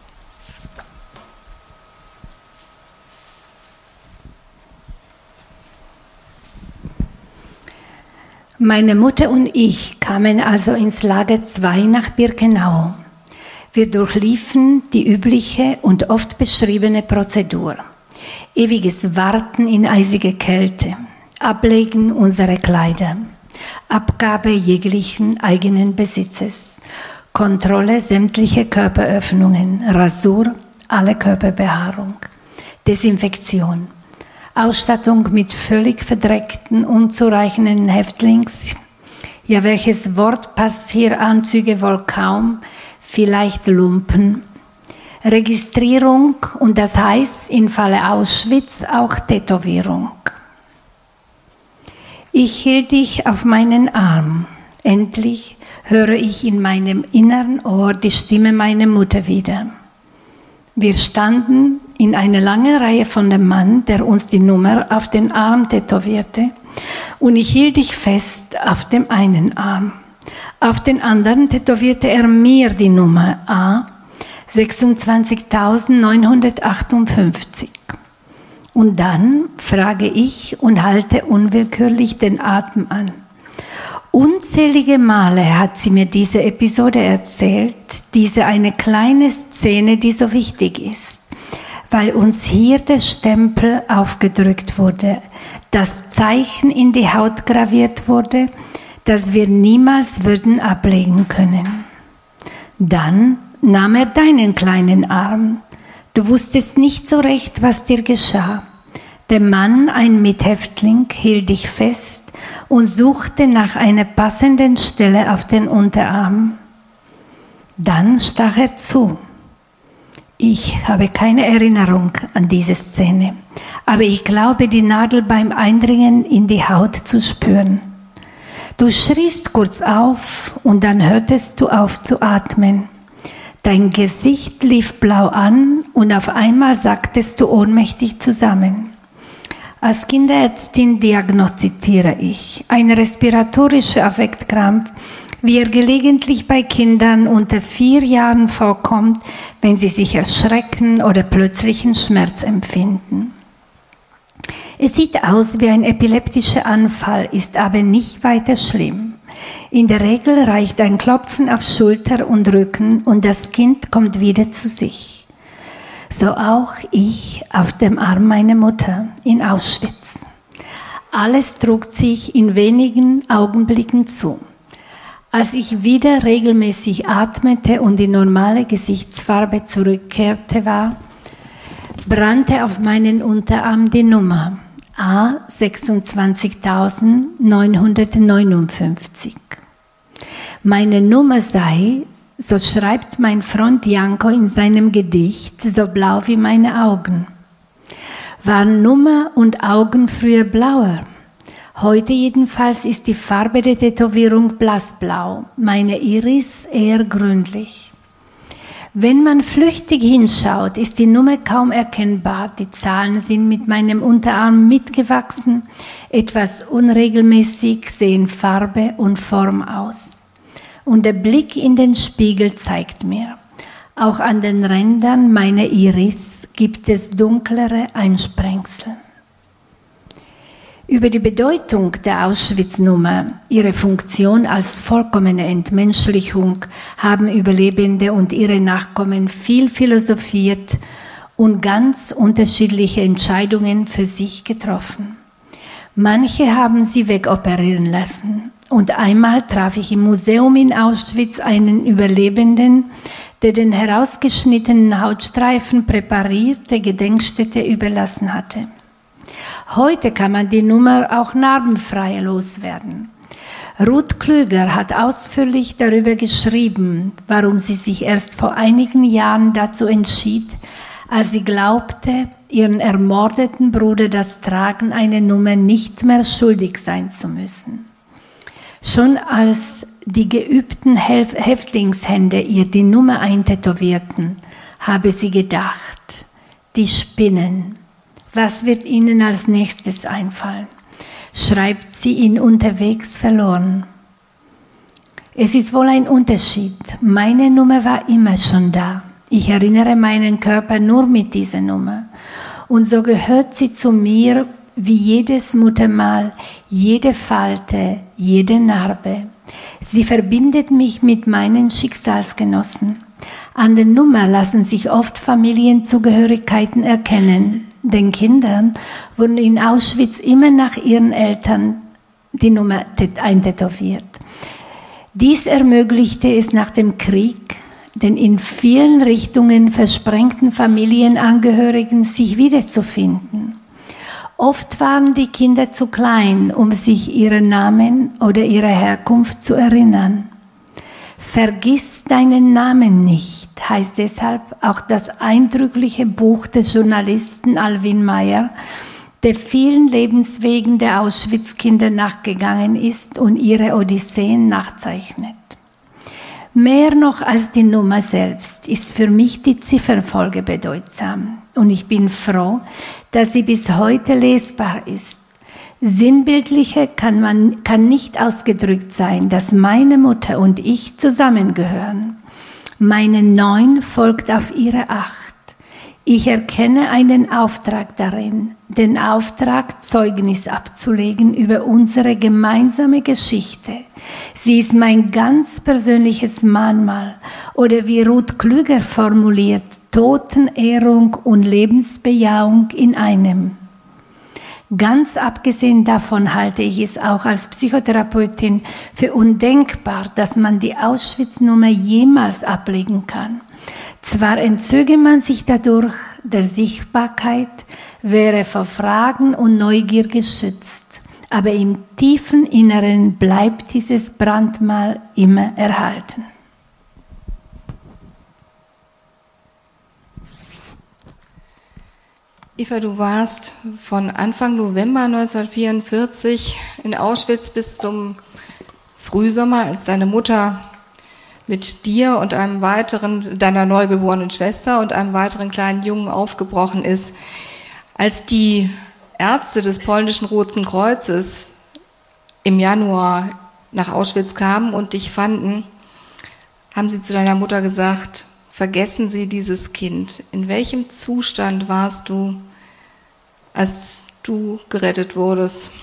Meine Mutter und ich kamen also ins Lager zwei nach Birkenau. Wir durchliefen die übliche und oft beschriebene Prozedur. Ewiges Warten in eisige Kälte, Ablegen unserer Kleider, Abgabe jeglichen eigenen Besitzes, Kontrolle sämtlicher Körperöffnungen, Rasur, alle Körperbehaarung, Desinfektion, Ausstattung mit völlig verdreckten, unzureichenden Häftlings. Ja, welches Wort passt hier? Anzüge wohl kaum, vielleicht Lumpen, Registrierung und das heißt im Falle Auschwitz auch Tätowierung. Ich hielt dich auf meinen Arm. Endlich höre ich in meinem inneren Ohr die Stimme meiner Mutter wieder. Wir standen in einer langen Reihe von dem Mann, der uns die Nummer auf den Arm tätowierte, und ich hielt dich fest auf dem einen Arm. Auf den anderen tätowierte er mir die Nummer A sechsundzwanzigtausendneunhundertachtundfünfzig. Und dann frage ich und halte unwillkürlich den Atem an. Unzählige Male hat sie mir diese Episode erzählt, diese eine kleine Szene, die so wichtig ist. weil uns hier der Stempel aufgedrückt wurde, das Zeichen in die Haut graviert wurde, das wir niemals würden ablegen können. Dann nahm er deinen kleinen Arm. Du wusstest nicht so recht, was dir geschah. Der Mann, ein Mithäftling, hielt dich fest und suchte nach einer passenden Stelle auf den Unterarm. Dann stach er zu. Ich habe keine Erinnerung an diese Szene, aber ich glaube, die Nadel beim Eindringen in die Haut zu spüren. Du schriest kurz auf und dann hörtest du auf zu atmen. Dein Gesicht lief blau an und auf einmal sacktest du ohnmächtig zusammen. Als Kinderärztin diagnostiziere ich eine respiratorische Affektkrampf, wie er gelegentlich bei Kindern unter vier Jahren vorkommt, wenn sie sich erschrecken oder plötzlichen Schmerz empfinden. Es sieht aus wie ein epileptischer Anfall, ist aber nicht weiter schlimm. In der Regel reicht ein Klopfen auf Schulter und Rücken und das Kind kommt wieder zu sich. So auch ich auf dem Arm meiner Mutter in Auschwitz. Alles trug sich in wenigen Augenblicken zu. Als ich wieder regelmäßig atmete und die normale Gesichtsfarbe zurückkehrte, war, brannte auf meinen Unterarm die Nummer A sechsundzwanzigtausendneunhundertneunundfünfzig. Meine Nummer sei, so schreibt mein Freund Janko in seinem Gedicht, so blau wie meine Augen. Waren Nummer und Augen früher blauer? Heute jedenfalls ist die Farbe der Tätowierung blassblau, meine Iris eher grünlich. Wenn man flüchtig hinschaut, ist die Nummer kaum erkennbar. Die Zahlen sind mit meinem Unterarm mitgewachsen, etwas unregelmäßig, sehen Farbe und Form aus. Und der Blick in den Spiegel zeigt mir, auch an den Rändern meiner Iris gibt es dunklere Einsprengsel. Über die Bedeutung der Auschwitz-Nummer, ihre Funktion als vollkommene Entmenschlichung, haben Überlebende und ihre Nachkommen viel philosophiert und ganz unterschiedliche Entscheidungen für sich getroffen. Manche haben sie wegoperieren lassen. Und einmal traf ich im Museum in Auschwitz einen Überlebenden, der den herausgeschnittenen Hautstreifen präpariert der Gedenkstätte überlassen hatte. Heute kann man die Nummer auch narbenfrei loswerden. Ruth Klüger hat ausführlich darüber geschrieben, warum sie sich erst vor einigen Jahren dazu entschied, als sie glaubte, ihren ermordeten Bruder das Tragen einer Nummer nicht mehr schuldig sein zu müssen. Schon als die geübten Häftlingshände ihr die Nummer eintätowierten, habe sie gedacht, die spinnen. Was wird ihnen als nächstes einfallen? Schreibt sie ihn unterwegs verloren. Es ist wohl ein Unterschied. Meine Nummer war immer schon da. Ich erinnere meinen Körper nur mit dieser Nummer. Und so gehört sie zu mir wie jedes Muttermal, jede Falte, jede Narbe. Sie verbindet mich mit meinen Schicksalsgenossen. An der Nummer lassen sich oft Familienzugehörigkeiten erkennen. Den Kindern wurden in Auschwitz immer nach ihren Eltern die Nummer eintätowiert. Dies ermöglichte es nach dem Krieg, den in vielen Richtungen versprengten Familienangehörigen sich wiederzufinden. Oft waren die Kinder zu klein, um sich ihren Namen oder ihre Herkunft zu erinnern. Vergiss deinen Namen nicht, heißt deshalb auch das eindrückliche Buch des Journalisten Alvin Meyer, der vielen Lebenswegen der Auschwitz-Kinder nachgegangen ist und ihre Odysseen nachzeichnet. Mehr noch als die Nummer selbst ist für mich die Ziffernfolge bedeutsam. Und ich bin froh, dass sie bis heute lesbar ist. Sinnbildlicher kann, man, kann nicht ausgedrückt sein, dass meine Mutter und ich zusammengehören. Meine Neun folgt auf ihre Acht. Ich erkenne einen Auftrag darin, den Auftrag, Zeugnis abzulegen über unsere gemeinsame Geschichte. Sie ist mein ganz persönliches Mahnmal oder wie Ruth Klüger formuliert, Totenehrung und Lebensbejahung in einem. Ganz abgesehen davon halte ich es auch als Psychotherapeutin für undenkbar, dass man die Auschwitz-Nummer jemals ablegen kann. Zwar entzöge man sich dadurch der Sichtbarkeit, wäre vor Fragen und Neugier geschützt, aber im tiefen Inneren bleibt dieses Brandmal immer erhalten. Eva, du warst von Anfang November neunzehnhundertvierundvierzig in Auschwitz bis zum Frühsommer, als deine Mutter mit dir und einem weiteren, deiner neugeborenen Schwester und einem weiteren kleinen Jungen aufgebrochen ist. Als die Ärzte des polnischen Roten Kreuzes im Januar nach Auschwitz kamen und dich fanden, haben sie zu deiner Mutter gesagt: Vergessen Sie dieses Kind. In welchem Zustand warst du, als du gerettet wurdest?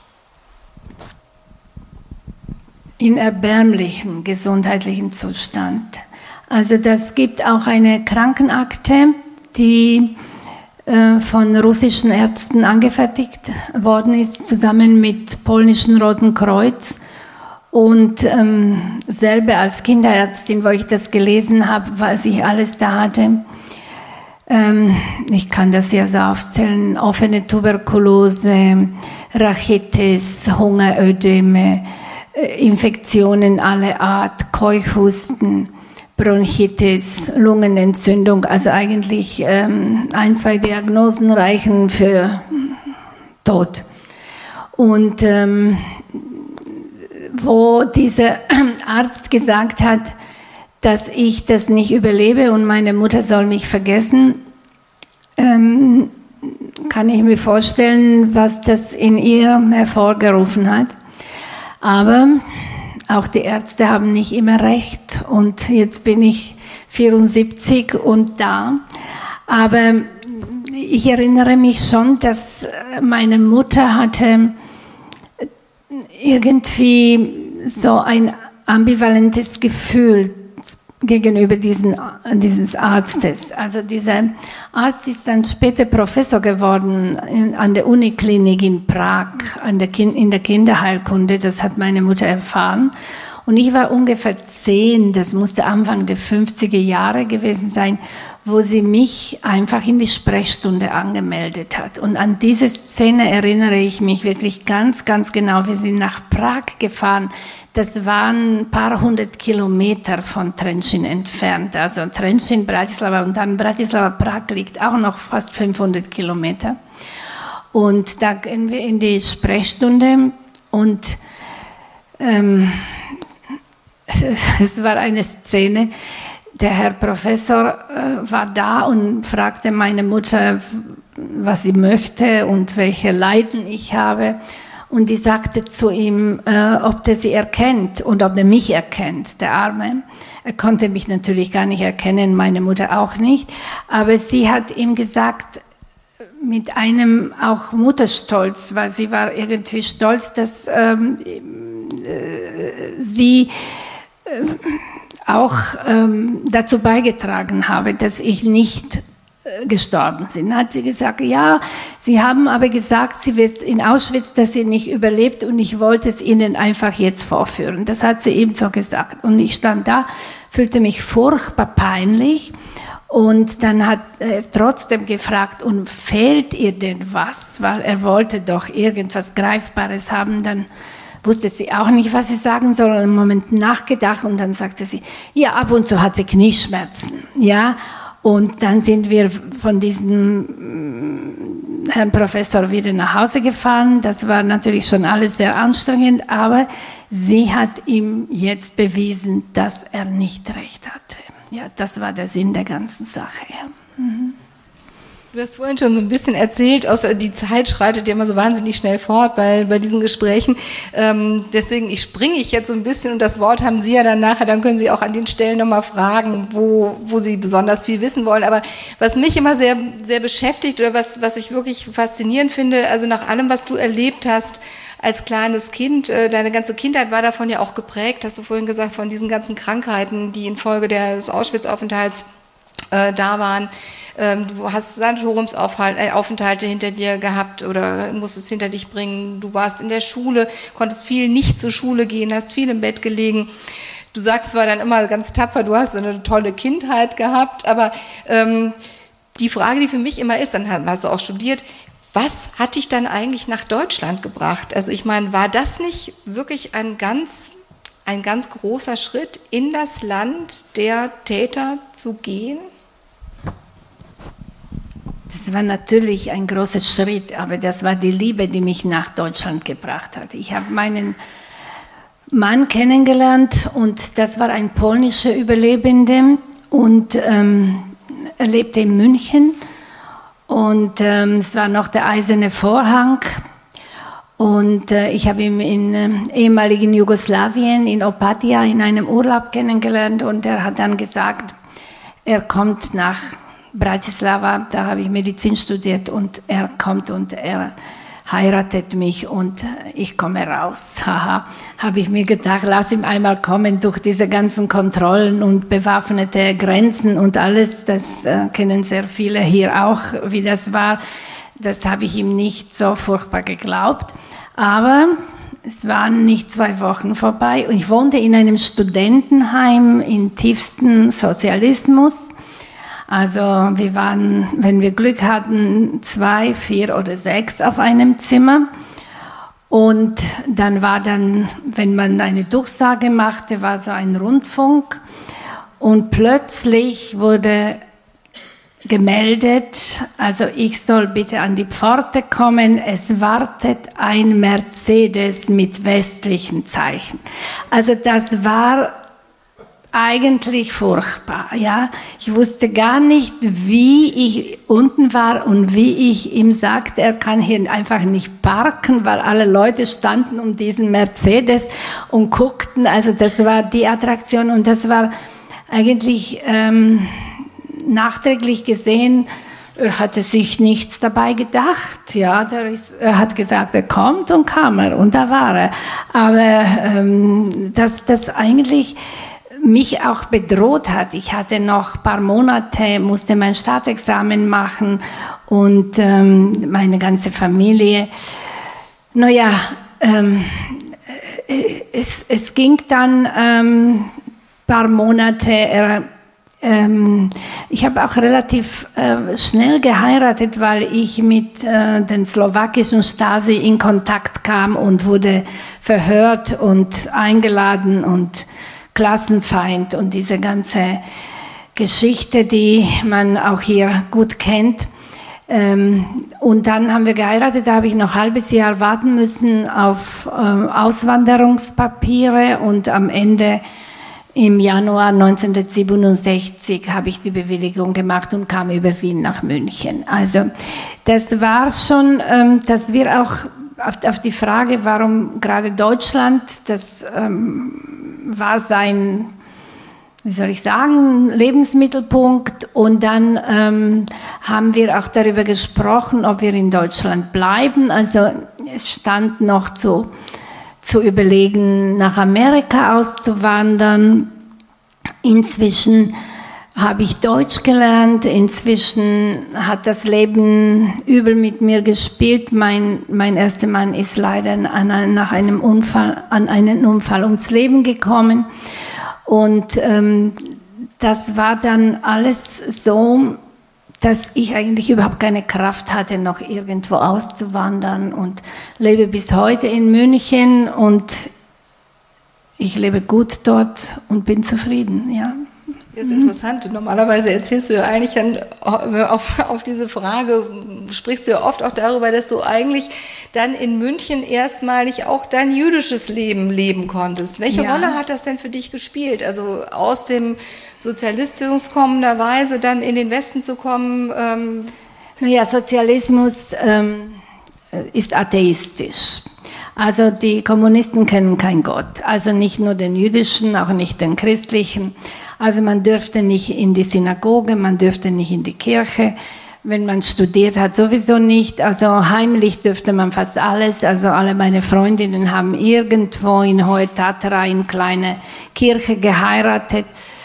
In erbärmlichem gesundheitlichen Zustand. Also das gibt auch eine Krankenakte, die äh, von russischen Ärzten angefertigt worden ist, zusammen mit polnischen Roten Kreuz. Und ähm, selber als Kinderärztin, wo ich das gelesen habe, was ich alles da hatte, ähm, ich kann das ja so aufzählen: offene Tuberkulose, Rachitis, Hungerödeme, äh, Infektionen aller Art, Keuchhusten, Bronchitis, Lungenentzündung. Also eigentlich ähm, ein, zwei Diagnosen reichen für Tod. Und ähm, wo dieser Arzt gesagt hat, dass ich das nicht überlebe und meine Mutter soll mich vergessen, ähm, kann ich mir vorstellen, was das in ihr hervorgerufen hat. Aber auch die Ärzte haben nicht immer recht und jetzt bin ich vierundsiebzig und da. Aber ich erinnere mich schon, dass meine Mutter hatte irgendwie so ein ambivalentes Gefühl gegenüber diesen, dieses Arztes. Also dieser Arzt ist dann später Professor geworden in, an der Uniklinik in Prag, an der kind, in der Kinderheilkunde. Das hat meine Mutter erfahren. Und ich war ungefähr zehn, das musste Anfang der fünfziger Jahre gewesen sein, wo sie mich einfach in die Sprechstunde angemeldet hat. Und an diese Szene erinnere ich mich wirklich ganz, ganz genau. Wir sind nach Prag gefahren. Das waren ein paar hundert Kilometer von Trenčín entfernt. Also Trenčín, Bratislava und dann Bratislava, Prag liegt auch noch fast fünfhundert Kilometer. Und da gehen wir in die Sprechstunde und ähm, es war eine Szene. Der Herr Professor äh, war da und fragte meine Mutter, was sie möchte und welche Leiden ich habe. Und die sagte zu ihm, äh, ob der sie erkennt und ob er mich erkennt, der Arme. Er konnte mich natürlich gar nicht erkennen, meine Mutter auch nicht. Aber sie hat ihm gesagt, mit einem auch Mutterstolz, weil sie war irgendwie stolz, dass ähm, äh, sie äh, auch ähm, dazu beigetragen habe, dass ich nicht äh, gestorben bin. Dann hat sie gesagt, ja, Sie haben aber gesagt, sie wird in Auschwitz, dass sie nicht überlebt und ich wollte es Ihnen einfach jetzt vorführen. Das hat sie ihm so gesagt. Und ich stand da, fühlte mich furchtbar peinlich und dann hat er trotzdem gefragt, und fehlt ihr denn was? Weil er wollte doch irgendwas Greifbares haben, dann wusste sie auch nicht, was sie sagen soll, einen Moment nachgedacht und dann sagte sie, ja, ab und zu hat sie Knieschmerzen, ja, und dann sind wir von diesem Herrn Professor wieder nach Hause gefahren. Das war natürlich schon alles sehr anstrengend, aber sie hat ihm jetzt bewiesen, dass er nicht recht hatte. Ja, das war der Sinn der ganzen Sache. Ja. Mhm. Du hast vorhin schon so ein bisschen erzählt, außer die Zeit schreitet ja immer so wahnsinnig schnell fort bei, bei diesen Gesprächen. Ähm, deswegen ich springe ich jetzt so ein bisschen und das Wort haben Sie ja dann nachher, dann können Sie auch an den Stellen nochmal fragen, wo, wo Sie besonders viel wissen wollen. Aber was mich immer sehr, sehr beschäftigt oder was, was ich wirklich faszinierend finde, also nach allem, was du erlebt hast als kleines Kind, äh, deine ganze Kindheit war davon ja auch geprägt, hast du vorhin gesagt, von diesen ganzen Krankheiten, die infolge des Auschwitz-Aufenthalts äh, da waren. Ähm, du hast Sanatoriumsaufenthalte hinter dir gehabt oder musstest hinter dich bringen. Du warst in der Schule, konntest viel nicht zur Schule gehen, hast viel im Bett gelegen. Du sagst zwar dann immer ganz tapfer, du hast eine tolle Kindheit gehabt, aber ähm, die Frage, die für mich immer ist, dann hast du auch studiert, was hat dich dann eigentlich nach Deutschland gebracht? Also ich meine, war das nicht wirklich ein ganz, ein ganz großer Schritt, in das Land der Täter zu gehen? Das war natürlich ein großer Schritt, aber das war die Liebe, die mich nach Deutschland gebracht hat. Ich habe meinen Mann kennengelernt und das war ein polnischer Überlebender und ähm, er lebte in München und ähm, es war noch der eiserne Vorhang und äh, ich habe ihn in äh, ehemaligen Jugoslawien, in Opatija, in einem Urlaub kennengelernt und er hat dann gesagt, er kommt nach Bratislava, da habe ich Medizin studiert und er kommt und er heiratet mich und ich komme raus. Haha, habe ich mir gedacht, lass ihn einmal kommen durch diese ganzen Kontrollen und bewaffnete Grenzen und alles, das äh, kennen sehr viele hier auch, wie das war. Das habe ich ihm nicht so furchtbar geglaubt, aber es waren nicht zwei Wochen vorbei und ich wohnte in einem Studentenheim im tiefsten Sozialismus. Also wir waren, wenn wir Glück hatten, zwei, vier oder sechs auf einem Zimmer. Und dann war dann, wenn man eine Durchsage machte, war so ein Rundfunk. Und plötzlich wurde gemeldet, also ich soll bitte an die Pforte kommen, es wartet ein Mercedes mit westlichen Zeichen. Also das war eigentlich furchtbar, ja. Ich wusste gar nicht, wie ich unten war und wie ich ihm sagte, er kann hier einfach nicht parken, weil alle Leute standen um diesen Mercedes und guckten. Also das war die Attraktion und das war eigentlich ähm, nachträglich gesehen, er hatte sich nichts dabei gedacht, ja, der ist, er hat gesagt, er kommt und kam er und da war er. Aber ähm, das, das eigentlich mich auch bedroht hat. Ich hatte noch ein paar Monate, musste mein Staatsexamen machen und ähm, meine ganze Familie. Naja, ähm, es, es ging dann ein ähm, paar Monate. Er, ähm, ich habe auch relativ äh, schnell geheiratet, weil ich mit äh, den slowakischen Stasi in Kontakt kam und wurde verhört und eingeladen und Klassenfeind und diese ganze Geschichte, die man auch hier gut kennt. Und dann haben wir geheiratet, da habe ich noch ein halbes Jahr warten müssen auf Auswanderungspapiere und am Ende im Januar neunzehnhundertsiebenundsechzig habe ich die Bewilligung gemacht und kam über Wien nach München. Also das war schon, dass wir auch auf die Frage, warum gerade Deutschland, das war sein, wie soll ich sagen, Lebensmittelpunkt. Und dann ähm, haben wir auch darüber gesprochen, ob wir in Deutschland bleiben. Also es stand noch zu, zu überlegen, nach Amerika auszuwandern. Inzwischen habe ich Deutsch gelernt. Inzwischen hat das Leben übel mit mir gespielt. Mein, mein erster Mann ist leider an, ein, nach einem Unfall, an einen Unfall ums Leben gekommen. Und ähm, das war dann alles so, dass ich eigentlich überhaupt keine Kraft hatte, noch irgendwo auszuwandern und lebe bis heute in München und ich lebe gut dort und bin zufrieden, ja. Das ist interessant. Normalerweise erzählst du ja eigentlich dann auf, auf diese Frage, sprichst du ja oft auch darüber, dass du eigentlich dann in München erstmalig auch dein jüdisches Leben leben konntest. Welche ja. Rolle hat das denn für dich gespielt? Also aus dem Sozialismus kommenderweise dann in den Westen zu kommen? Ähm naja, Sozialismus ähm, ist atheistisch. Also die Kommunisten kennen keinen Gott. Also nicht nur den jüdischen, auch nicht den christlichen. Also man dürfte nicht in die Synagoge, man dürfte nicht in die Kirche. Wenn man studiert hat, sowieso nicht. Also heimlich dürfte man fast alles. Also alle meine Freundinnen haben irgendwo in Hohe Tatra in kleine Kirche geheiratet.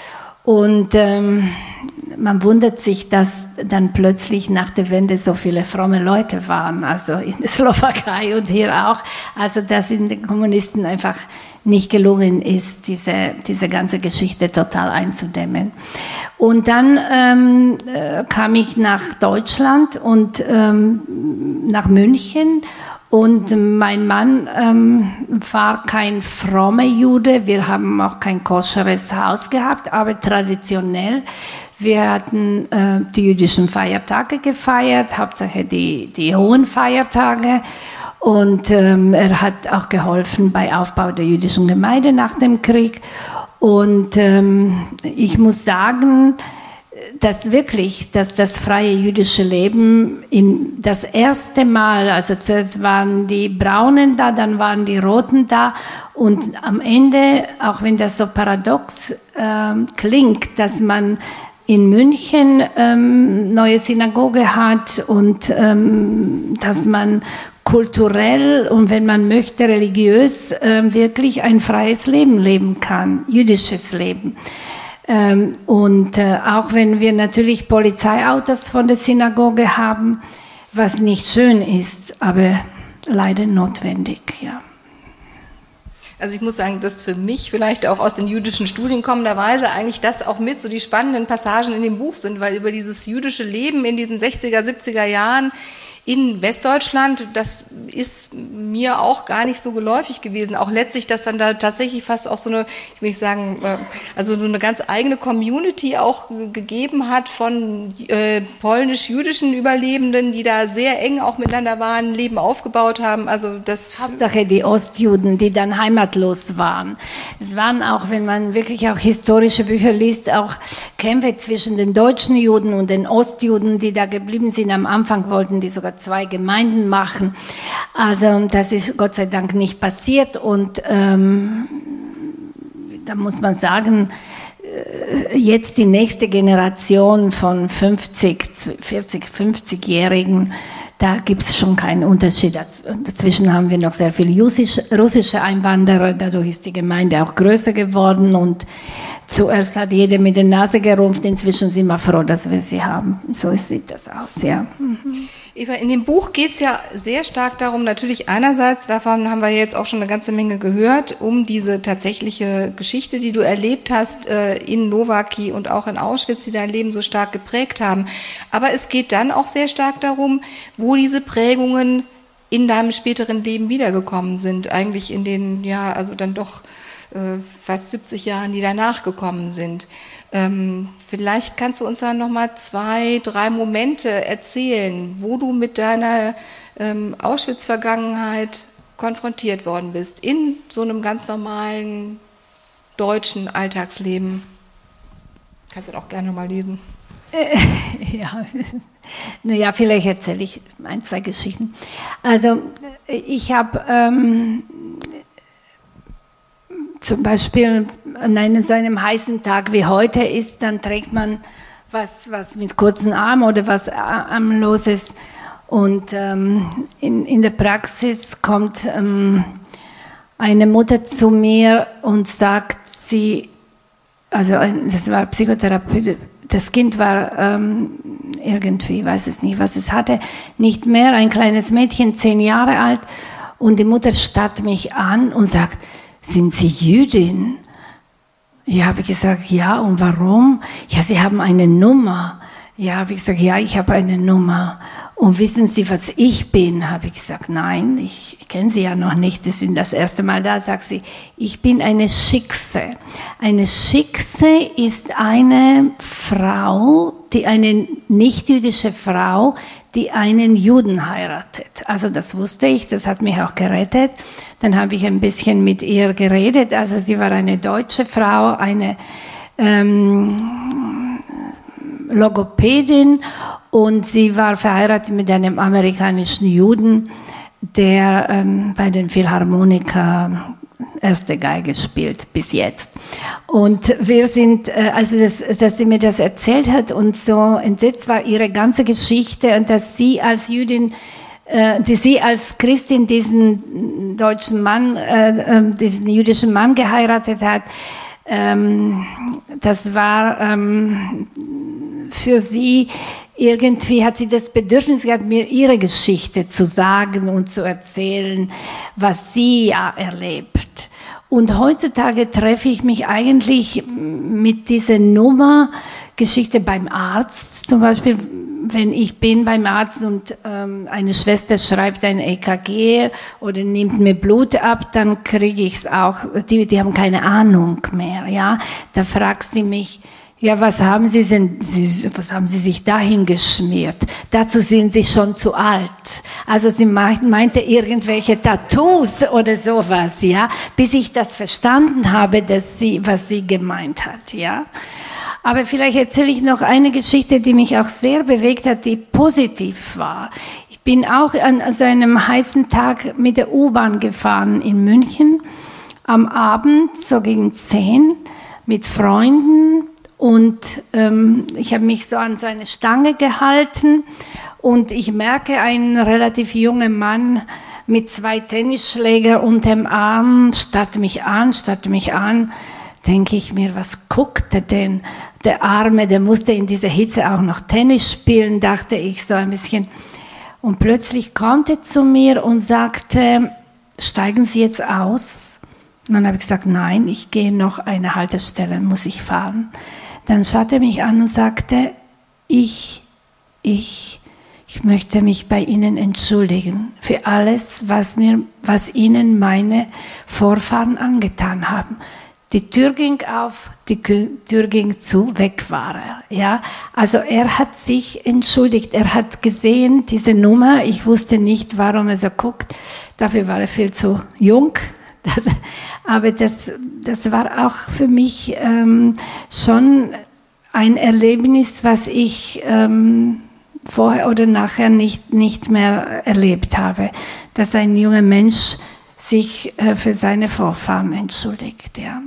Und ähm, man wundert sich, dass dann plötzlich nach der Wende so viele fromme Leute waren, also in der Slowakei und hier auch. Also dass in den Kommunisten einfach nicht gelungen ist, diese, diese ganze Geschichte total einzudämmen. Und dann ähm, äh, kam ich nach Deutschland und ähm, nach München. Und mein Mann ähm, war kein frommer Jude, wir haben auch kein koscheres Haus gehabt, aber traditionell, wir hatten äh, die jüdischen Feiertage gefeiert, Hauptsache die, die hohen Feiertage. Und ähm, er hat auch geholfen bei Aufbau der jüdischen Gemeinde nach dem Krieg. Und ähm, ich muss sagen, dass wirklich, dass das freie jüdische Leben in das erste Mal, also zuerst waren die Braunen da, dann waren die Roten da und am Ende, auch wenn das so paradox äh, klingt, dass man in München ähm, neue Synagoge hat und ähm, dass man kulturell und wenn man möchte religiös äh, wirklich ein freies Leben leben kann, jüdisches Leben. Ähm, und äh, auch wenn wir natürlich Polizeiautos von der Synagoge haben, was nicht schön ist, aber leider notwendig, ja. Also ich muss sagen, dass für mich vielleicht auch aus den jüdischen Studien kommenderweise eigentlich das auch mit so die spannenden Passagen in dem Buch sind, weil über dieses jüdische Leben in diesen sechziger, siebziger Jahren in Westdeutschland, das ist mir auch gar nicht so geläufig gewesen. Auch letztlich, dass dann da tatsächlich fast auch so eine, ich will nicht sagen, also so eine ganz eigene Community auch gegeben hat von äh, polnisch-jüdischen Überlebenden, die da sehr eng auch miteinander waren, Leben aufgebaut haben. Also das Hauptsache die Ostjuden, die dann heimatlos waren. Es waren auch, wenn man wirklich auch historische Bücher liest, auch Kämpfe zwischen den deutschen Juden und den Ostjuden, die da geblieben sind. Am Anfang wollten die sogar zwei Gemeinden machen. Also das ist Gott sei Dank nicht passiert und ähm, da muss man sagen, jetzt die nächste Generation von fünfzig, vierzig, fünfzigjährigen, da gibt es schon keinen Unterschied. Dazwischen haben wir noch sehr viele russische Einwanderer, dadurch ist die Gemeinde auch größer geworden und zuerst hat jeder mit der Nase gerümpft, inzwischen sind wir froh, dass wir sie haben. So sieht das aus, ja. Mhm. Eva, in dem Buch geht es ja sehr stark darum, natürlich einerseits, davon haben wir jetzt auch schon eine ganze Menge gehört, um diese tatsächliche Geschichte, die du erlebt hast in Nowaki und auch in Auschwitz, die dein Leben so stark geprägt haben. Aber es geht dann auch sehr stark darum, wo diese Prägungen in deinem späteren Leben wiedergekommen sind, eigentlich in den, ja, also dann doch äh, fast siebzig Jahren, die danach gekommen sind. Ähm, vielleicht kannst du uns dann noch mal zwei, drei Momente erzählen, wo du mit deiner ähm, Auschwitz-Vergangenheit konfrontiert worden bist, in so einem ganz normalen deutschen Alltagsleben. Kannst du auch gerne noch mal lesen. Äh, ja, naja, vielleicht erzähle ich ein, zwei Geschichten. Also ich habe ähm, zum Beispiel an einem so einem heißen Tag wie heute ist, dann trägt man was, was mit kurzen Armen oder was Armloses. Und ähm, in, in der Praxis kommt ähm, eine Mutter zu mir und sagt, sie, also das war Psychotherapie, das Kind war ähm, irgendwie, ich weiß es nicht, was es hatte, nicht mehr, ein kleines Mädchen, zehn Jahre alt. Und die Mutter starrt mich an und sagt, sind Sie Jüdin? Ja, habe ich gesagt, ja, und warum? Ja, Sie haben eine Nummer. Ja, habe ich gesagt, ja, ich habe eine Nummer. Und wissen Sie, was ich bin? Habe ich gesagt, nein, ich, ich kenne Sie ja noch nicht, Sie sind das erste Mal da. Sagt sie, ich bin eine Schickse. Eine Schickse ist eine Frau, die eine nicht-jüdische Frau, die einen Juden heiratet. Also das wusste ich, das hat mich auch gerettet. Dann habe ich ein bisschen mit ihr geredet. Also sie war eine deutsche Frau, eine ähm, Logopädin und sie war verheiratet mit einem amerikanischen Juden, der ähm, bei den Philharmoniker erste Geige spielt bis jetzt. Und wir sind, also das, dass sie mir das erzählt hat und so entsetzt war ihre ganze Geschichte und dass sie als Jüdin, äh, die sie als Christin diesen deutschen Mann, äh, diesen jüdischen Mann geheiratet hat, ähm, das war ähm, für sie, irgendwie hat sie das Bedürfnis gehabt, mir ihre Geschichte zu sagen und zu erzählen, was sie ja erlebt. Und heutzutage treffe ich mich eigentlich mit dieser Nummer Geschichte beim Arzt, zum Beispiel, wenn ich bin beim Arzt und ähm, eine Schwester schreibt ein E K G oder nimmt mir Blut ab, dann kriege ich es auch, die, die haben keine Ahnung mehr, ja. Da fragt sie mich, ja, was haben Sie denn, was haben Sie sich dahin geschmiert? Dazu sind Sie schon zu alt. Also sie meinte irgendwelche Tattoos oder sowas, ja, bis ich das verstanden habe, dass sie, was sie gemeint hat, ja. Aber vielleicht erzähle ich noch eine Geschichte, die mich auch sehr bewegt hat, die positiv war. Ich bin auch an so einem heißen Tag mit der U-Bahn gefahren in München, am Abend, so gegen zehn, mit Freunden. Und ähm, ich habe mich so an seine Stange gehalten und ich merke, ein relativ junger Mann mit zwei Tennisschlägern unterm Arm starrt mich an, starrt mich an. Denke ich mir, was guckt er denn? Der Arme, der musste in dieser Hitze auch noch Tennis spielen, dachte ich so ein bisschen. Und plötzlich kommt er zu mir und sagte, steigen Sie jetzt aus? Und dann habe ich gesagt, nein, ich gehe noch eine Haltestelle, muss ich fahren. Dann schaute er mich an und sagte, ich, ich, ich möchte mich bei Ihnen entschuldigen für alles, was, mir, was Ihnen meine Vorfahren angetan haben. Die Tür ging auf, die Tür ging zu, weg war er. Ja? Also er hat sich entschuldigt, er hat gesehen, diese Nummer, ich wusste nicht, warum er so guckt, dafür war er viel zu jung. Das, aber das, das war auch für mich ähm, schon ein Erlebnis, was ich ähm, vorher oder nachher nicht, nicht mehr erlebt habe, dass ein junger Mensch sich äh, für seine Vorfahren entschuldigt. Ja.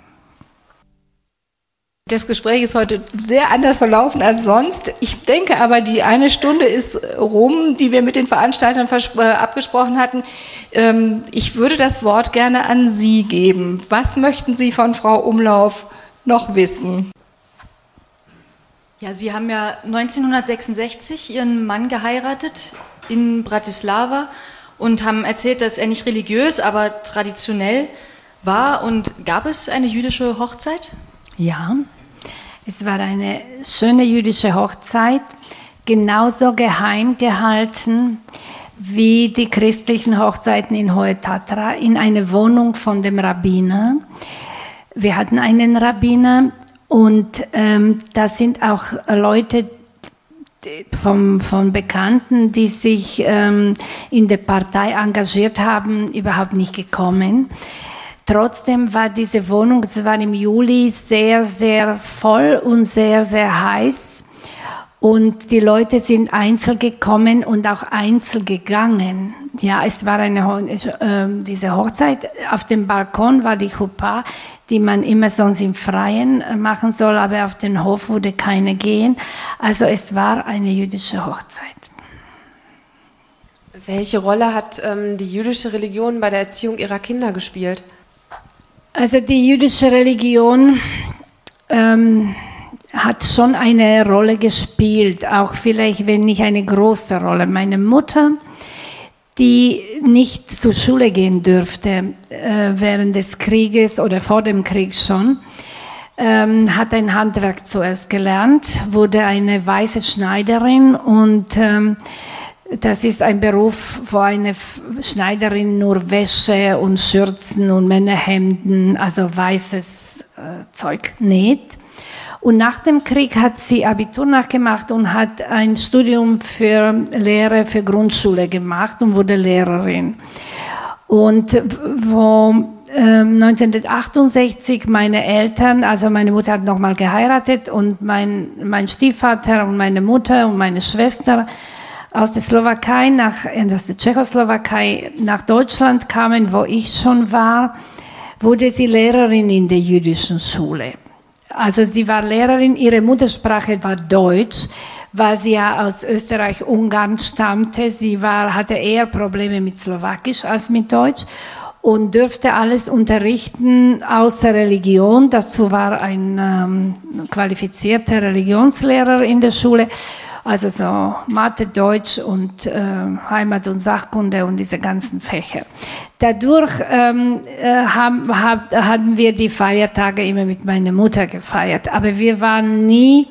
Das Gespräch ist heute sehr anders verlaufen als sonst. Ich denke aber, die eine Stunde ist rum, die wir mit den Veranstaltern abgesprochen hatten. Ich würde das Wort gerne an Sie geben. Was möchten Sie von Frau Umlauf noch wissen? Ja, Sie haben ja neunzehnhundertsechsundsechzig Ihren Mann geheiratet in Bratislava und haben erzählt, dass er nicht religiös, aber traditionell war. Und gab es eine jüdische Hochzeit? Ja, es war eine schöne jüdische Hochzeit, genauso geheim gehalten wie die christlichen Hochzeiten in Hohe Tatra, in einer Wohnung von dem Rabbiner. Wir hatten einen Rabbiner und ähm, das sind auch Leute vom, von Bekannten, die sich ähm, in der Partei engagiert haben, überhaupt nicht gekommen. Trotzdem war diese Wohnung, es war im Juli, sehr, sehr voll und sehr, sehr heiß. Und die Leute sind einzeln gekommen und auch einzeln gegangen. Ja, es war eine, äh, diese Hochzeit. Auf dem Balkon war die Chuppah, die man immer sonst im Freien machen soll, aber auf den Hof wurde keine gehen. Also es war eine jüdische Hochzeit. Welche Rolle hat ähm, die jüdische Religion bei der Erziehung Ihrer Kinder gespielt? Also die jüdische Religion ähm, hat schon eine Rolle gespielt, auch vielleicht, wenn nicht eine große Rolle. Meine Mutter, die nicht zur Schule gehen dürfte äh, während des Krieges oder vor dem Krieg schon, ähm, hat ein Handwerk zuerst gelernt, wurde eine weiße Schneiderin und ähm, das ist ein Beruf, wo eine Schneiderin nur Wäsche und Schürzen und Männerhemden, also weißes äh, Zeug näht. Und nach dem Krieg hat sie Abitur nachgemacht und hat ein Studium für Lehre für Grundschule gemacht und wurde Lehrerin. Und wo äh, neunzehnhundertachtundsechzig meine Eltern, also meine Mutter hat nochmal geheiratet und mein, mein Stiefvater und meine Mutter und meine Schwester aus der Slowakei, nach, aus der Tschechoslowakei nach Deutschland kamen, wo ich schon war, wurde sie Lehrerin in der jüdischen Schule. Also sie war Lehrerin, ihre Muttersprache war Deutsch, weil sie ja aus Österreich-Ungarn stammte. Sie war, hatte eher Probleme mit Slowakisch als mit Deutsch. und dürfte alles unterrichten außer Religion. Dazu war ein ähm, qualifizierter Religionslehrer in der Schule. Also so Mathe, Deutsch und äh, Heimat- und Sachkunde und diese ganzen Fächer. Dadurch ähm, äh, haben, hab, hatten wir die Feiertage immer mit meiner Mutter gefeiert. Aber wir waren nie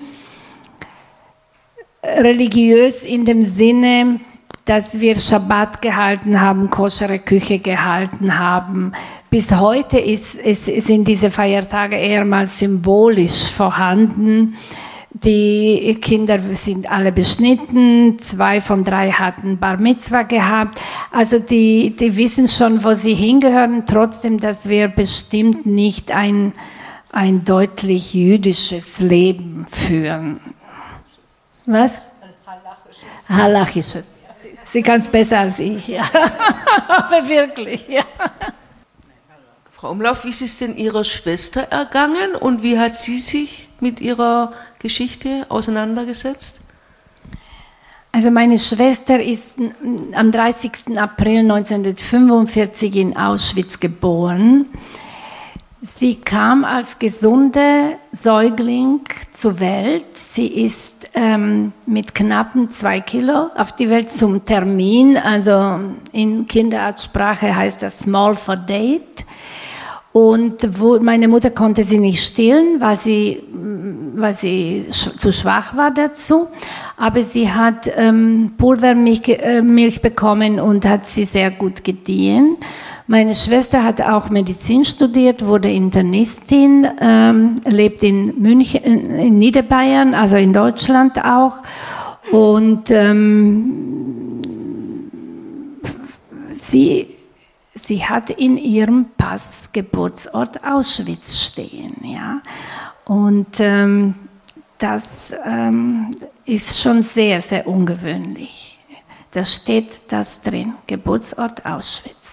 religiös in dem Sinne, dass wir Schabbat gehalten haben, koschere Küche gehalten haben. Bis heute ist, ist, sind diese Feiertage eher mal symbolisch vorhanden. Die Kinder sind alle beschnitten, zwei von drei hatten Bar Mitzwa gehabt. Also die, die wissen schon, wo sie hingehören, trotzdem, dass wir bestimmt nicht ein, ein deutlich jüdisches Leben führen. Was? Ein halachisches. Sie kann es besser als ich, ja. Aber wirklich, ja. Frau Umlauf, wie ist es denn Ihrer Schwester ergangen und wie hat sie sich mit ihrer Geschichte auseinandergesetzt? Also meine Schwester ist am dreißigsten April neunzehnhundertfünfundvierzig in Auschwitz geboren. Sie kam als gesunde Säugling zur Welt. Sie ist ähm, mit knappen zwei Kilo auf die Welt zum Termin. Also in Kinderarztsprache heißt das small for date. Und wo, meine Mutter konnte sie nicht stillen, weil sie, weil sie sch- zu schwach war dazu. Aber sie hat ähm, Pulvermilch äh, Milch bekommen und hat sie sehr gut gediehen. Meine Schwester hat auch Medizin studiert, wurde Internistin, ähm, lebt in München, in Niederbayern, also in Deutschland auch. Und ähm, sie Sie hat in ihrem Pass Geburtsort Auschwitz stehen, ja. Und ähm, das ähm, ist schon sehr, sehr ungewöhnlich. Da steht das drin, Geburtsort Auschwitz.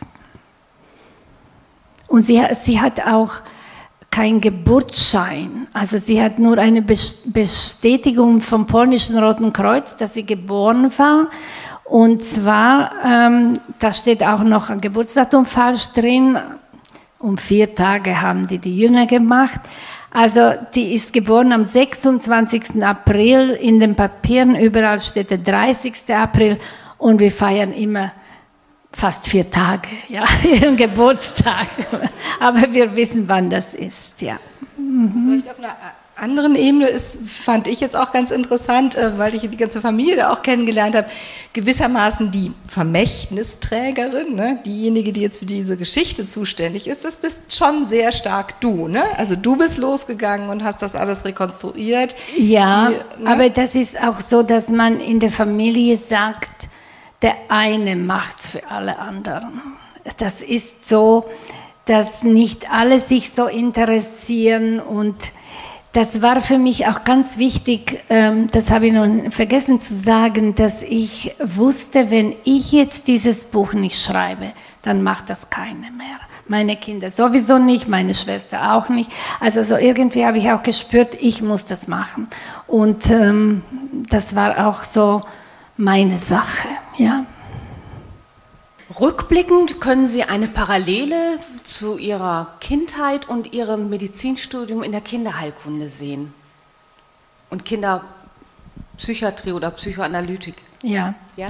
Und sie, sie hat auch keinen Geburtsschein. Also sie hat nur eine Bestätigung vom polnischen Roten Kreuz, dass sie geboren war. Und zwar, ähm, da steht auch noch ein Geburtsdatum falsch drin. Um vier Tage haben die die Jünger gemacht. Also die ist geboren am sechsundzwanzigsten April. In den Papieren überall steht der dreißigsten April. Und wir feiern immer fast vier Tage, ja, ihren Geburtstag. Aber wir wissen, wann das ist, ja. Mhm. Vielleicht auf einer anderen Ebene ist, fand ich jetzt auch ganz interessant, weil ich die ganze Familie da auch kennengelernt habe, gewissermaßen die Vermächtnisträgerin, ne? Diejenige, die jetzt für diese Geschichte zuständig ist, das bist schon sehr stark du, ne? Also du bist losgegangen und hast das alles rekonstruiert. Ja, die, ne? Aber das ist auch so, dass man in der Familie sagt, der eine macht's für alle anderen. Das ist so, dass nicht alle sich so interessieren und das war für mich auch ganz wichtig, ähm, das habe ich noch vergessen zu sagen, dass ich wusste, wenn ich jetzt dieses Buch nicht schreibe, dann macht das keine mehr. Meine Kinder sowieso nicht, meine Schwester auch nicht. Also so irgendwie habe ich auch gespürt, ich muss das machen. Und ähm, das war auch so meine Sache, ja. Rückblickend können Sie eine Parallele zu Ihrer Kindheit und Ihrem Medizinstudium in der Kinderheilkunde sehen und Kinderpsychiatrie oder Psychoanalytik. Ja. Ja?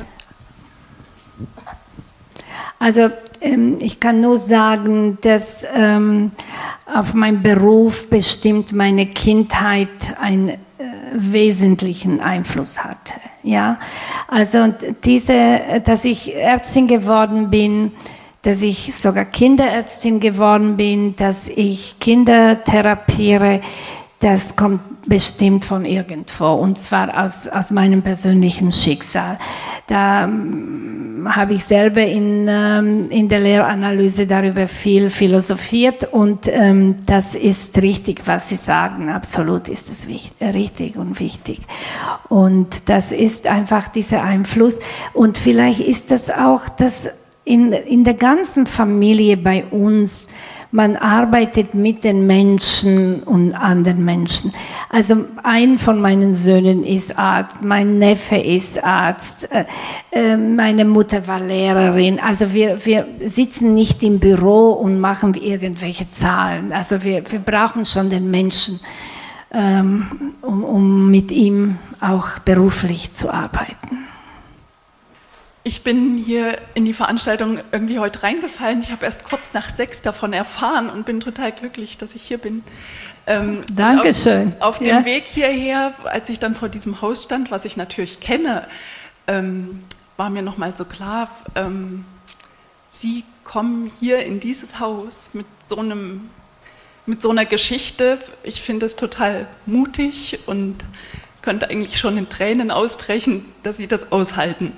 Also ähm, ich kann nur sagen, dass ähm, auf meinen Beruf bestimmt meine Kindheit einen äh, wesentlichen Einfluss hatte. Ja, also diese, dass ich Ärztin geworden bin, dass ich sogar Kinderärztin geworden bin, dass ich Kinder therapiere, das kommt bestimmt von irgendwo und zwar aus, aus meinem persönlichen Schicksal. Da ähm, habe ich selber in, ähm, in der Lehranalyse darüber viel philosophiert und ähm, das ist richtig, was Sie sagen. Absolut ist es wichtig, richtig und wichtig. Und das ist einfach dieser Einfluss. Und vielleicht ist das auch, dass in, in der ganzen Familie bei uns man arbeitet mit den Menschen und an den Menschen. Also ein von meinen Söhnen ist Arzt, mein Neffe ist Arzt, äh, meine Mutter war Lehrerin. Also wir, wir sitzen nicht im Büro und machen irgendwelche Zahlen. Also wir, wir brauchen schon den Menschen, ähm, um, um mit ihm auch beruflich zu arbeiten. Ich bin hier in die Veranstaltung irgendwie heute reingefallen. Ich habe erst kurz nach sechs davon erfahren und bin total glücklich, dass ich hier bin. Ähm, Dankeschön. Auf, auf dem ja. Weg hierher, als ich dann vor diesem Haus stand, was ich natürlich kenne, ähm, war mir nochmal so klar, ähm, Sie kommen hier in dieses Haus mit so einem, mit so einer Geschichte. Ich finde es total mutig und könnte eigentlich schon in Tränen ausbrechen, dass Sie das aushalten.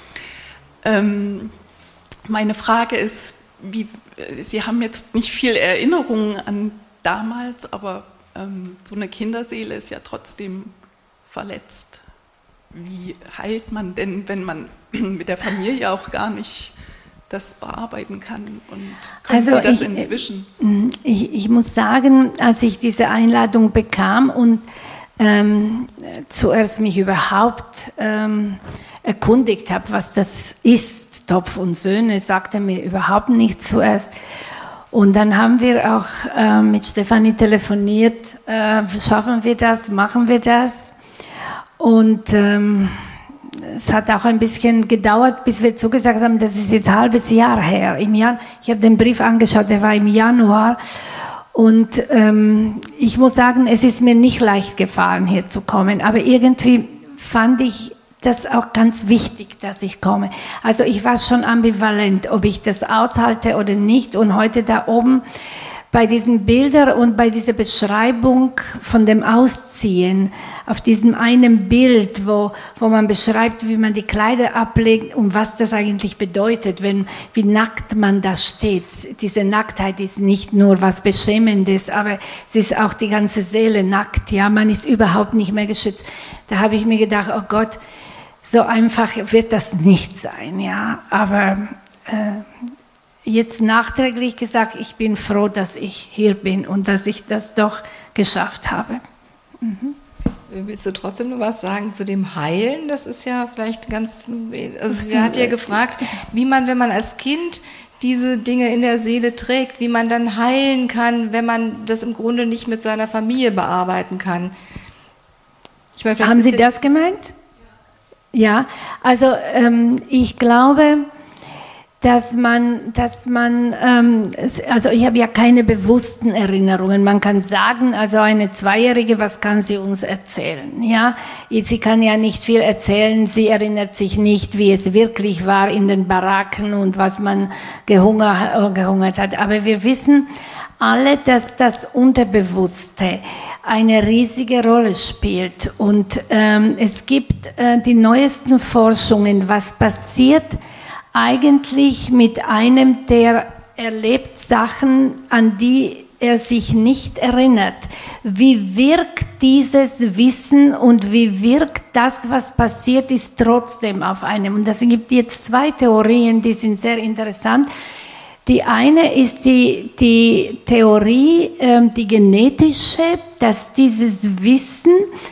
Ähm, meine Frage ist, wie, Sie haben jetzt nicht viel Erinnerungen an damals, aber ähm, so eine Kinderseele ist ja trotzdem verletzt. Wie heilt man denn, wenn man mit der Familie auch gar nicht das bearbeiten kann? Und können also Sie das ich, inzwischen? Ich, ich muss sagen, als ich diese Einladung bekam und ähm, zuerst mich überhaupt ähm, erkundigt habe, was das ist, Topf und Söhne, sagte mir überhaupt nicht zuerst. Und dann haben wir auch äh, mit Stefanie telefoniert, äh, schaffen wir das, machen wir das. Und ähm, es hat auch ein bisschen gedauert, bis wir zugesagt haben, das ist jetzt ein halbes Jahr her. Im Jahr, ich habe den Brief angeschaut, der war im Januar. Und ähm, ich muss sagen, es ist mir nicht leicht gefallen, hier zu kommen. Aber irgendwie fand ich das auch ganz wichtig, dass ich komme. Also ich war schon ambivalent, ob ich das aushalte oder nicht. Und heute da oben bei diesen Bildern und bei dieser Beschreibung von dem Ausziehen, auf diesem einen Bild, wo, wo man beschreibt, wie man die Kleider ablegt und was das eigentlich bedeutet, wenn, wie nackt man da steht. Diese Nacktheit ist nicht nur was Beschämendes, aber es ist auch die ganze Seele nackt. Ja, man ist überhaupt nicht mehr geschützt. Da habe ich mir gedacht, oh Gott, so einfach wird das nicht sein. Ja, aber äh, jetzt nachträglich gesagt, ich bin froh, dass ich hier bin und dass ich das doch geschafft habe. Mhm. Willst du trotzdem noch was sagen zu dem Heilen? Das ist ja vielleicht ganz, also sie hat ja gefragt, wie man, wenn man als Kind diese Dinge in der Seele trägt, wie man dann heilen kann, wenn man das im Grunde nicht mit seiner Familie bearbeiten kann. Ich meine, haben Sie das gemeint? Ja, also ähm, ich glaube, dass man, dass man, ähm, also ich habe ja keine bewussten Erinnerungen. Man kann sagen, also eine Zweijährige, was kann sie uns erzählen? Ja, sie kann ja nicht viel erzählen. Sie erinnert sich nicht, wie es wirklich war in den Baracken und was man gehunger, gehungert hat. Aber wir wissen alle, dass das Unterbewusste eine riesige Rolle spielt. Und ähm, es gibt äh, die neuesten Forschungen, was passiert eigentlich mit einem, der erlebt Sachen, an die er sich nicht erinnert. Wie wirkt dieses Wissen und wie wirkt das, was passiert ist, trotzdem auf einem? Und es gibt jetzt zwei Theorien, die sind sehr interessant. Die eine ist die, die Theorie, ähm, die genetische, dass dieses Wissen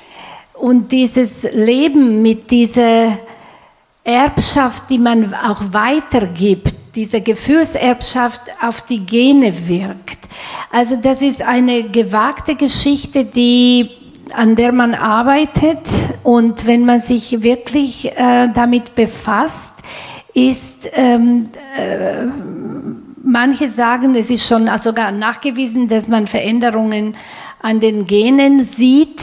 und dieses Leben mit dieser Erbschaft, die man auch weitergibt, diese Gefühlserbschaft auf die Gene wirkt. Also das ist eine gewagte Geschichte, die, an der man arbeitet, und wenn man sich wirklich äh, damit befasst, ist, ähm, äh, manche sagen, es ist schon sogar nachgewiesen, dass man Veränderungen an den Genen sieht.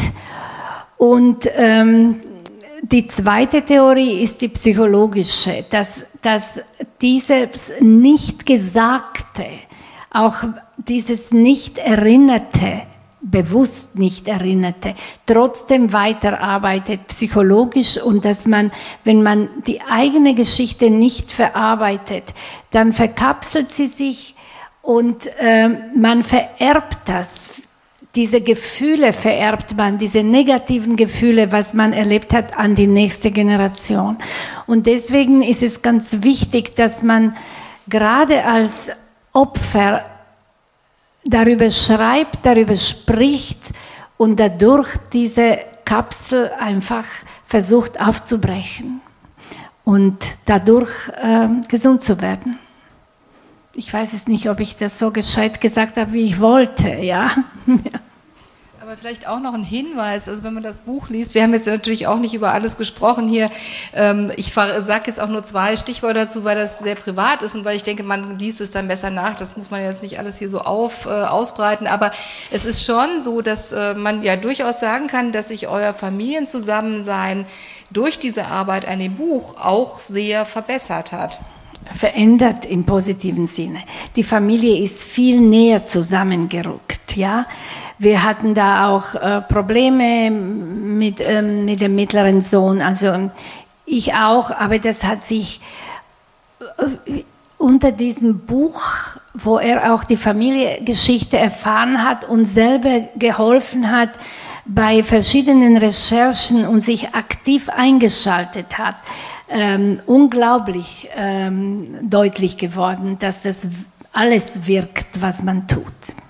Und ähm, die zweite Theorie ist die psychologische, dass, dass dieses Nicht-Gesagte, auch dieses Nicht-Erinnerte, bewusst nicht Erinnerte, trotzdem weiterarbeitet psychologisch, und dass man, wenn man die eigene Geschichte nicht verarbeitet, dann verkapselt sie sich und äh, man vererbt das. Diese Gefühle vererbt man, diese negativen Gefühle, was man erlebt hat, an die nächste Generation. Und deswegen ist es ganz wichtig, dass man gerade als Opfer darüber schreibt, darüber spricht und dadurch diese Kapsel einfach versucht aufzubrechen und dadurch äh, gesund zu werden. Ich weiß es nicht, ob ich das so gescheit gesagt habe, wie ich wollte, ja. Aber vielleicht auch noch ein Hinweis, also wenn man das Buch liest, wir haben jetzt natürlich auch nicht über alles gesprochen hier, ich sage jetzt auch nur zwei Stichworte dazu, weil das sehr privat ist und weil ich denke, man liest es dann besser nach, das muss man jetzt nicht alles hier so auf, äh, ausbreiten, aber es ist schon so, dass äh, man ja durchaus sagen kann, dass sich euer Familienzusammensein durch diese Arbeit an dem Buch auch sehr verbessert hat. Verändert im positiven Sinne. Die Familie ist viel näher zusammengerückt, ja. Wir hatten da auch äh, Probleme mit, ähm, mit dem mittleren Sohn, also ich auch, aber das hat sich äh, unter diesem Buch, wo er auch die Familiengeschichte erfahren hat und selber geholfen hat bei verschiedenen Recherchen und sich aktiv eingeschaltet hat, ähm, unglaublich ähm, deutlich geworden, dass das alles wirkt, was man tut.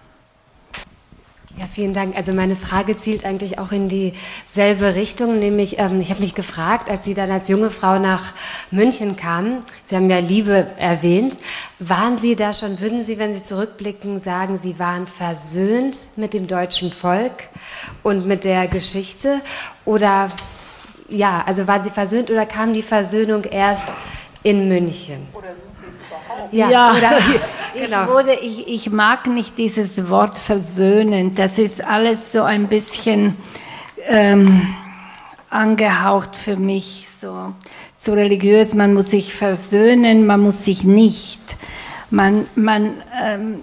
Ja, vielen Dank. Also meine Frage zielt eigentlich auch in dieselbe Richtung, nämlich ähm, ich habe mich gefragt, als Sie dann als junge Frau nach München kamen, Sie haben ja Liebe erwähnt, waren Sie da schon, würden Sie, wenn Sie zurückblicken, sagen, Sie waren versöhnt mit dem deutschen Volk und mit der Geschichte? Oder, ja, also waren Sie versöhnt oder kam die Versöhnung erst in München? Oder sind Sie es überhaupt? Ja, ja. Oder, Ich, wurde, ich, ich mag nicht dieses Wort versöhnen, das ist alles so ein bisschen ähm, angehaucht für mich, so zu religiös, man muss sich versöhnen, man muss sich nicht. Man, man, ähm,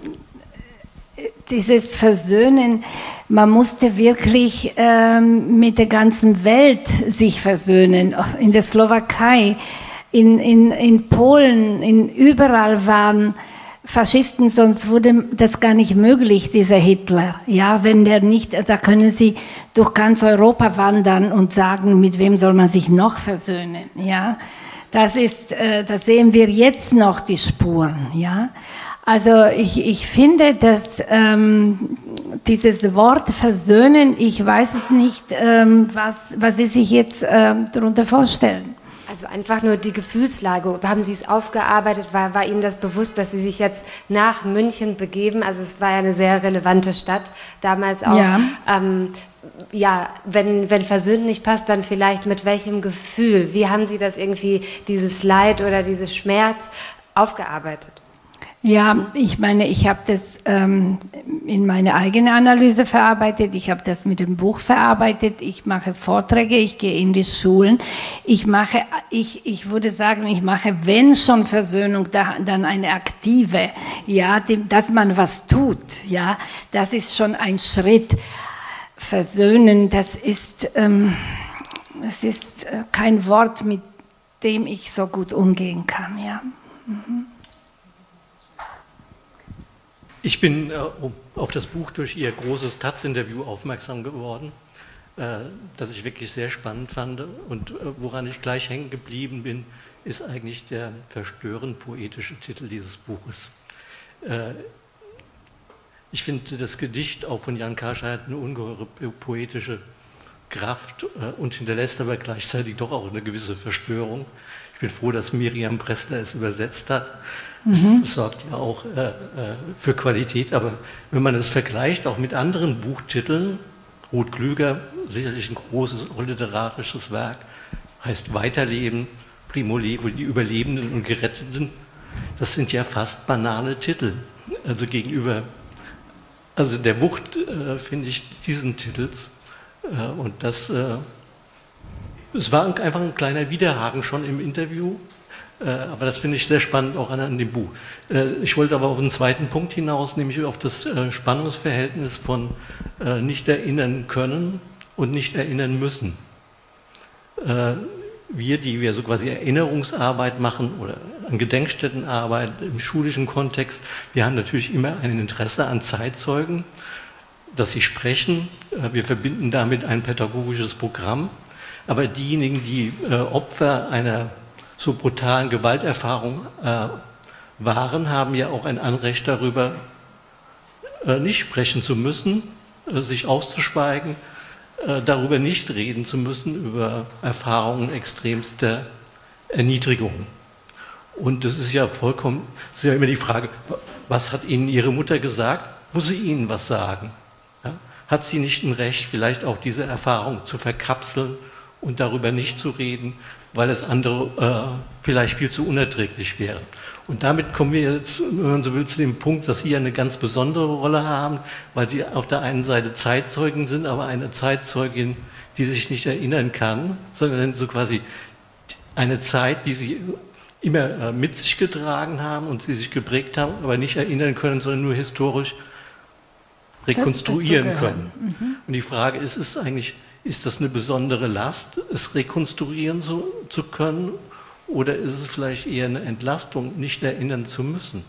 dieses Versöhnen, man musste wirklich ähm, mit der ganzen Welt sich versöhnen, in der Slowakei, in, in, in Polen, in, überall waren Faschisten, sonst wurde das gar nicht möglich, dieser Hitler. Ja, wenn der nicht, da können Sie durch ganz Europa wandern und sagen, mit wem soll man sich noch versöhnen. Ja, das ist, äh, das sehen wir jetzt noch die Spuren. Ja, also ich, ich finde, dass ähm, dieses Wort versöhnen, ich weiß es nicht, ähm, was, was Sie sich jetzt ähm, darunter vorstellen. Also einfach nur die Gefühlslage. Haben Sie es aufgearbeitet? War, war Ihnen das bewusst, dass Sie sich jetzt nach München begeben? Also es war ja eine sehr relevante Stadt damals auch. Ja, ähm, ja wenn, wenn Versöhnen nicht passt, dann vielleicht mit welchem Gefühl? Wie haben Sie das irgendwie, dieses Leid oder diesen Schmerz aufgearbeitet? Ja, ich meine, ich habe das ähm, in meine eigene Analyse verarbeitet, ich habe das mit dem Buch verarbeitet, ich mache Vorträge, ich gehe in die Schulen, ich mache, ich, ich würde sagen, ich mache, wenn schon Versöhnung, da, dann eine aktive, ja, die, dass man was tut, ja, das ist schon ein Schritt. Versöhnen, das ist, ähm, das ist kein Wort, mit dem ich so gut umgehen kann, ja. Mhm. Ich bin äh, auf das Buch durch Ihr großes Taz-Interview aufmerksam geworden, äh, das ich wirklich sehr spannend fand. Und äh, woran ich gleich hängen geblieben bin, ist eigentlich der verstörend poetische Titel dieses Buches. Äh, ich finde das Gedicht auch von Jan Karschai hat eine ungeheure poetische Kraft äh, und hinterlässt aber gleichzeitig doch auch eine gewisse Verstörung. Ich bin froh, dass Miriam Pressler es übersetzt hat. Mhm. Das sorgt ja auch äh, äh, für Qualität, aber wenn man es vergleicht, auch mit anderen Buchtiteln, Ruth Klüger, sicherlich ein großes literarisches Werk, heißt Weiterleben, Primo Levi, die Überlebenden und Geretteten, das sind ja fast banale Titel. Also gegenüber, also der Wucht äh, finde ich diesen Titels äh, und das, äh, es war einfach ein kleiner Widerhaken schon im Interview. Aber das finde ich sehr spannend auch an, an dem Buch. Ich wollte aber auf einen zweiten Punkt hinaus, nämlich auf das Spannungsverhältnis von nicht erinnern können und nicht erinnern müssen. Wir, die wir so quasi Erinnerungsarbeit machen oder an Gedenkstättenarbeit im schulischen Kontext, wir haben natürlich immer ein Interesse an Zeitzeugen, dass sie sprechen. Wir verbinden damit ein pädagogisches Programm. Aber diejenigen, die Opfer einer so brutalen Gewalterfahrung äh, waren, haben ja auch ein Anrecht darüber, äh, nicht sprechen zu müssen, äh, sich auszuschweigen, äh, darüber nicht reden zu müssen, über Erfahrungen extremster Erniedrigung. Und das ist ja vollkommen, das ist ja immer die Frage, was hat Ihnen Ihre Mutter gesagt? Muss sie Ihnen was sagen? Ja? Hat sie nicht ein Recht, vielleicht auch diese Erfahrung zu verkapseln und darüber nicht zu reden, weil es andere äh, vielleicht viel zu unerträglich wäre? Und damit kommen wir jetzt, wenn man so will, zu dem Punkt, dass Sie eine ganz besondere Rolle haben, weil Sie auf der einen Seite Zeitzeugen sind, aber eine Zeitzeugin, die sich nicht erinnern kann, sondern so quasi eine Zeit, die Sie immer mit sich getragen haben und sie sich geprägt haben, aber nicht erinnern können, sondern nur historisch rekonstruieren können. Mhm. Und die Frage ist, ist eigentlich, ist das eine besondere Last, es rekonstruieren zu, zu können, oder ist es vielleicht eher eine Entlastung, nicht erinnern zu müssen?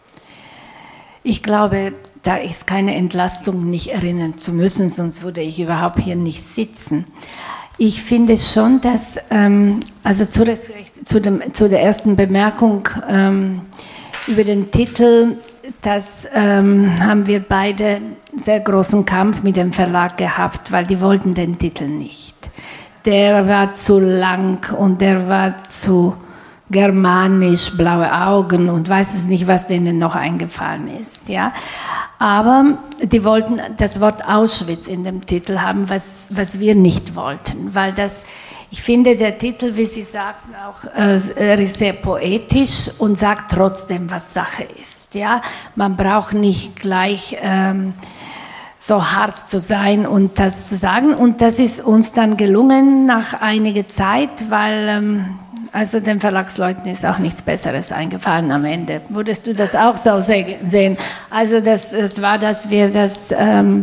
Ich glaube, da ist keine Entlastung, nicht erinnern zu müssen, sonst würde ich überhaupt hier nicht sitzen. Ich finde schon, dass, ähm, also zuerst vielleicht zu, dem, zu der ersten Bemerkung ähm, über den Titel, das ähm, haben wir beide sehr großen Kampf mit dem Verlag gehabt, weil die wollten den Titel nicht. Der war zu lang und der war zu germanisch, blaue Augen und weiß es nicht, was denen noch eingefallen ist, ja. Aber die wollten das Wort Auschwitz in dem Titel haben, was, was wir nicht wollten, weil das, ich finde, der Titel, wie Sie sagten, auch, äh, er ist sehr poetisch und sagt trotzdem, was Sache ist, ja. Man braucht nicht gleich ähm, so hart zu sein und das zu sagen, und das ist uns dann gelungen nach einiger Zeit, weil ähm, also den Verlagsleuten ist auch nichts Besseres eingefallen am Ende. Würdest du das auch so sehen? Also das, das war, dass wir das, ähm,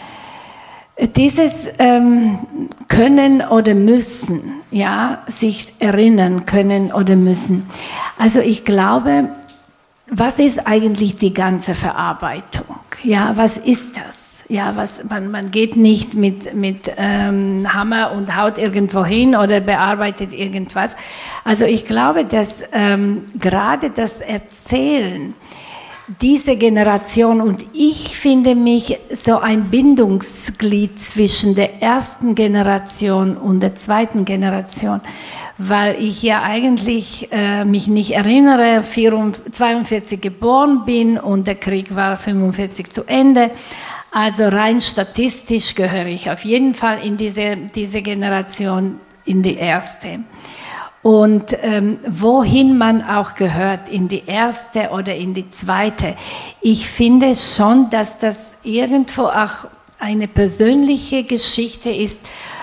dieses ähm, können oder müssen, ja, sich erinnern können oder müssen. Also ich glaube, was ist eigentlich die ganze Verarbeitung? Ja, was ist das? Ja, was, man, man geht nicht mit, mit ähm, Hammer und haut irgendwo hin oder bearbeitet irgendwas. Also ich glaube, dass ähm, gerade das Erzählen, diese Generation, und ich finde mich so ein Bindungsglied zwischen der ersten Generation und der zweiten Generation, weil ich ja eigentlich äh, mich nicht erinnere, zweiundvierzig geboren bin und der Krieg war fünfundvierzig zu Ende. Also rein statistisch gehöre ich auf jeden Fall in diese, diese Generation, in die erste. Und ähm, wohin man auch gehört, in die erste oder in die zweite, ich finde schon, dass das irgendwo auch eine persönliche Geschichte ist,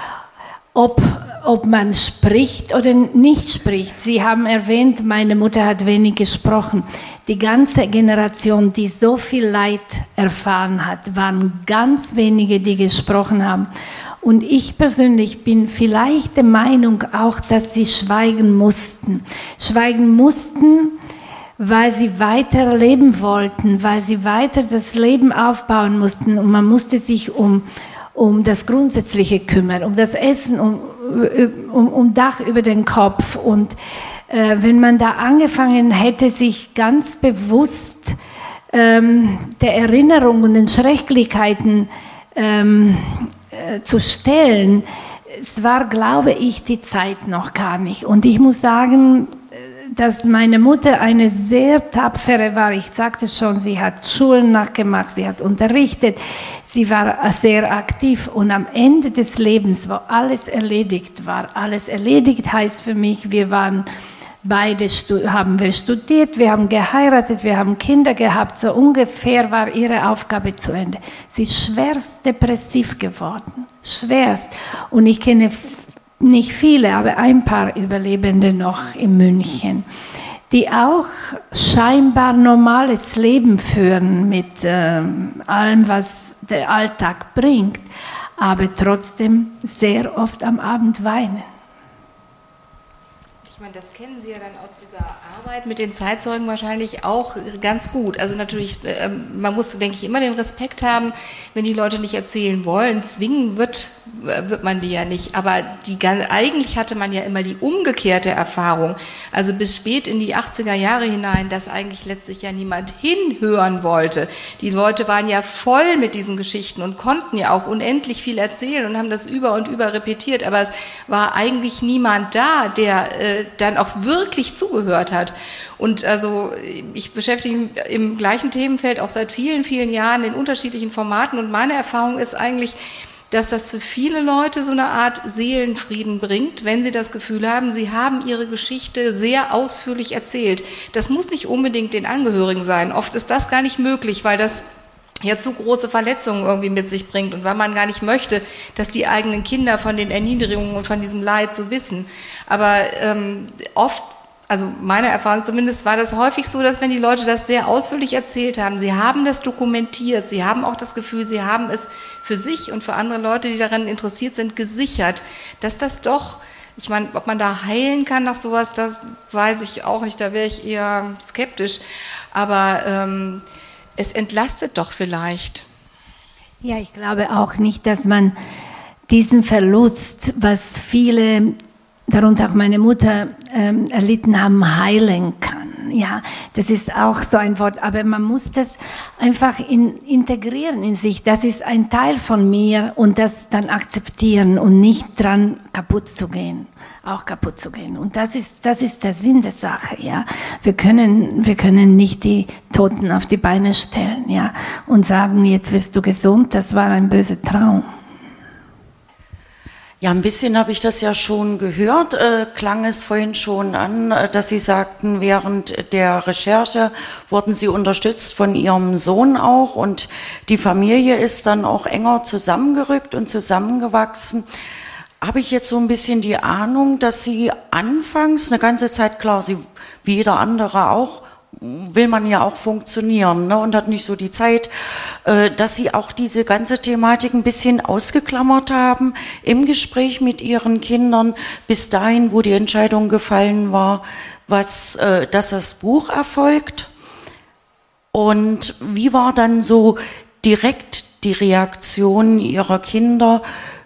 ob, ob man spricht oder nicht spricht. Sie haben erwähnt, meine Mutter hat wenig gesprochen. Die ganze Generation, die so viel Leid erfahren hat, waren ganz wenige, die gesprochen haben. Und ich persönlich bin vielleicht der Meinung auch, dass sie schweigen mussten. Schweigen mussten, weil sie weiter leben wollten, weil sie weiter das Leben aufbauen mussten. Und man musste sich um, um das Grundsätzliche kümmern, um das Essen, um, um, um Dach über den Kopf. Und äh, wenn man da angefangen hätte, sich ganz bewusst ähm, der Erinnerung und den Schrecklichkeiten ähm, äh, zu stellen, es war, glaube ich, die Zeit noch gar nicht. Und ich muss sagen, dass meine Mutter eine sehr tapfere war. Ich sagte schon, sie hat Schulen nachgemacht, sie hat unterrichtet, sie war sehr aktiv. Und am Ende des Lebens, wo alles erledigt war, alles erledigt heißt für mich, wir waren beide, haben wir studiert, wir haben geheiratet, wir haben Kinder gehabt, so ungefähr war ihre Aufgabe zu Ende. Sie ist schwerst depressiv geworden, schwerst. Und ich kenne nicht viele, aber ein paar Überlebende noch in München, die auch scheinbar normales Leben führen mit äh, allem, was der Alltag bringt, aber trotzdem sehr oft am Abend weinen. Ich meine, das kennen Sie ja dann aus dieser Arbeit mit den Zeitzeugen wahrscheinlich auch ganz gut. Also natürlich, äh, man muss, denke ich, immer den Respekt haben, wenn die Leute nicht erzählen wollen. Zwingen wird, wird man die ja nicht. Aber die, eigentlich hatte man ja immer die umgekehrte Erfahrung. Also bis spät in die achtziger Jahre hinein, dass eigentlich letztlich ja niemand hinhören wollte. Die Leute waren ja voll mit diesen Geschichten und konnten ja auch unendlich viel erzählen und haben das über und über repetiert. Aber es war eigentlich niemand da, der äh, dann auch wirklich zugehört hat. Und also ich beschäftige mich im gleichen Themenfeld auch seit vielen, vielen Jahren in unterschiedlichen Formaten und meine Erfahrung ist eigentlich, dass das für viele Leute so eine Art Seelenfrieden bringt, wenn sie das Gefühl haben, sie haben ihre Geschichte sehr ausführlich erzählt. Das muss nicht unbedingt den Angehörigen sein. Oft ist das gar nicht möglich, weil das ja zu große Verletzungen irgendwie mit sich bringt und weil man gar nicht möchte, dass die eigenen Kinder von den Erniedrigungen und von diesem Leid so wissen. Aber ähm, oft, also meiner Erfahrung zumindest, war das häufig so, dass wenn die Leute das sehr ausführlich erzählt haben, sie haben das dokumentiert, sie haben auch das Gefühl, sie haben es für sich und für andere Leute, die daran interessiert sind, gesichert, dass das doch, ich meine, ob man da heilen kann nach sowas, das weiß ich auch nicht, da wäre ich eher skeptisch, aber ähm, es entlastet doch vielleicht. Ja, ich glaube auch nicht, dass man diesen Verlust, was viele, darunter auch meine Mutter, ähm, erlitten haben, heilen kann. Ja, das ist auch so ein Wort, aber man muss das einfach in, integrieren in sich. Das ist ein Teil von mir und das dann akzeptieren und nicht dran kaputt zu gehen. auch kaputt zu gehen. Und das ist, das ist der Sinn der Sache, ja. Wir können, wir können nicht die Toten auf die Beine stellen, ja, und sagen, jetzt wirst du gesund, das war ein böser Traum. Ja, ein bisschen habe ich das ja schon gehört, äh, klang es vorhin schon an, äh, dass Sie sagten, während der Recherche wurden Sie unterstützt von Ihrem Sohn auch und die Familie ist dann auch enger zusammengerückt und zusammengewachsen. Habe ich jetzt so ein bisschen die Ahnung, dass Sie anfangs eine ganze Zeit, klar, Sie wie jeder andere auch, will man ja auch funktionieren, ne, und hat nicht so die Zeit, äh, dass Sie auch diese ganze Thematik ein bisschen ausgeklammert haben im Gespräch mit Ihren Kindern, bis dahin, wo die Entscheidung gefallen war, was, äh, dass das Buch erfolgt. Und wie war dann so direkt die Reaktion Ihrer Kinder?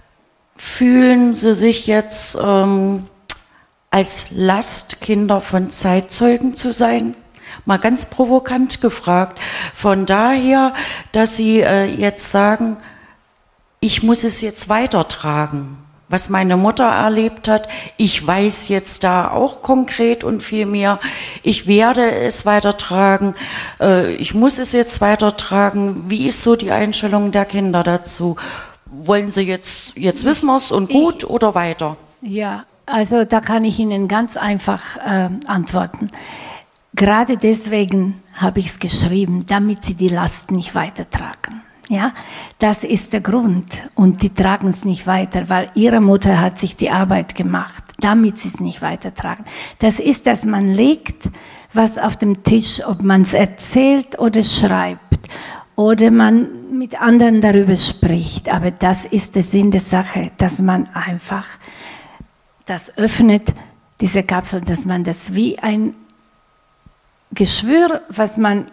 Fühlen Sie sich jetzt ähm, als Last, Kinder von Zeitzeugen zu sein? Mal ganz provokant gefragt. Von daher, dass Sie äh, jetzt sagen, ich muss es jetzt weitertragen, was meine Mutter erlebt hat. Ich weiß jetzt da auch konkret und viel mehr. Ich werde es weitertragen. Äh, ich muss es jetzt weitertragen. Wie ist so die Einstellung der Kinder dazu? Wollen Sie jetzt, jetzt wissen wir es und gut ich, oder weiter? Ja, also da kann ich Ihnen ganz einfach äh, antworten. Gerade deswegen habe ich es geschrieben, damit Sie die Last nicht weitertragen. Ja, das ist der Grund. Und die tragen es nicht weiter, weil ihre Mutter hat sich die Arbeit gemacht, damit sie es nicht weitertragen. Das ist, dass man legt was auf dem Tisch, ob man es erzählt oder schreibt oder man mit anderen darüber spricht. Aber das ist der Sinn der Sache, dass man einfach das öffnet, diese Kapsel, dass man das wie ein Geschwür, was man